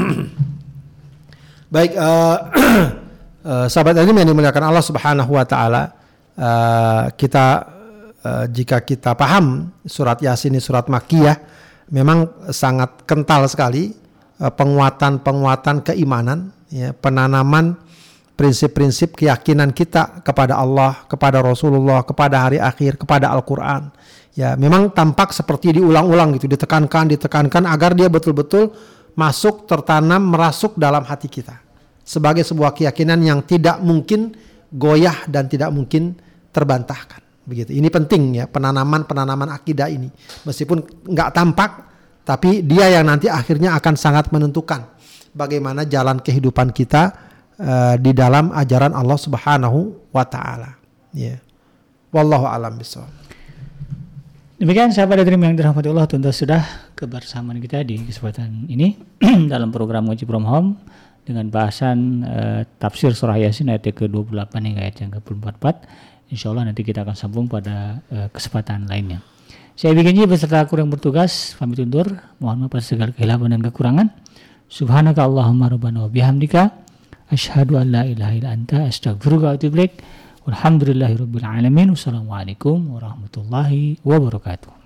Baik, uh, uh, sahabat ilmu yang dimuliakan Allah Subhanahu wa taala, uh, kita uh, jika kita paham surat Yasin ini surat Makkiyah memang sangat kental sekali uh, penguatan-penguatan keimanan, ya, penanaman prinsip-prinsip keyakinan kita kepada Allah, kepada Rasulullah, kepada hari akhir, kepada Al-Qur'an. Ya, memang tampak seperti diulang-ulang gitu, ditekankan, ditekankan agar dia betul-betul masuk, tertanam, merasuk dalam hati kita sebagai sebuah keyakinan yang tidak mungkin goyah dan tidak mungkin terbantahkan. Begitu. Ini penting ya, penanaman-penanaman akidah ini. Meskipun nggak tampak, tapi dia yang nanti akhirnya akan sangat menentukan bagaimana jalan kehidupan kita uh, di dalam ajaran Allah Subhanahu wa taala. Ya. Wallahu a'lam bishawab. Demikian sahabat Dream yang dirahmati Allah, tuntas sudah kebersamaan kita di kesempatan ini dalam program Ngaji From Home dengan bahasan uh, tafsir surah Yasin ayat ke dua puluh delapan hingga ayat yang ke dua puluh empat. Insyaallah nanti kita akan sambung pada uh, kesempatan lainnya. Saya Bikinji beserta kru yang bertugas pamit undur. Mohon maaf atas segala kehilapan dan kekurangan. Subhanaka Allahumma rabbana wa bihamdika asyhadu an la ilaha illa anta astaghfiruka wa atubu ilaik. Walhamdulillahirabbil alamin. Wassalamualaikum warahmatullahi wabarakatuh.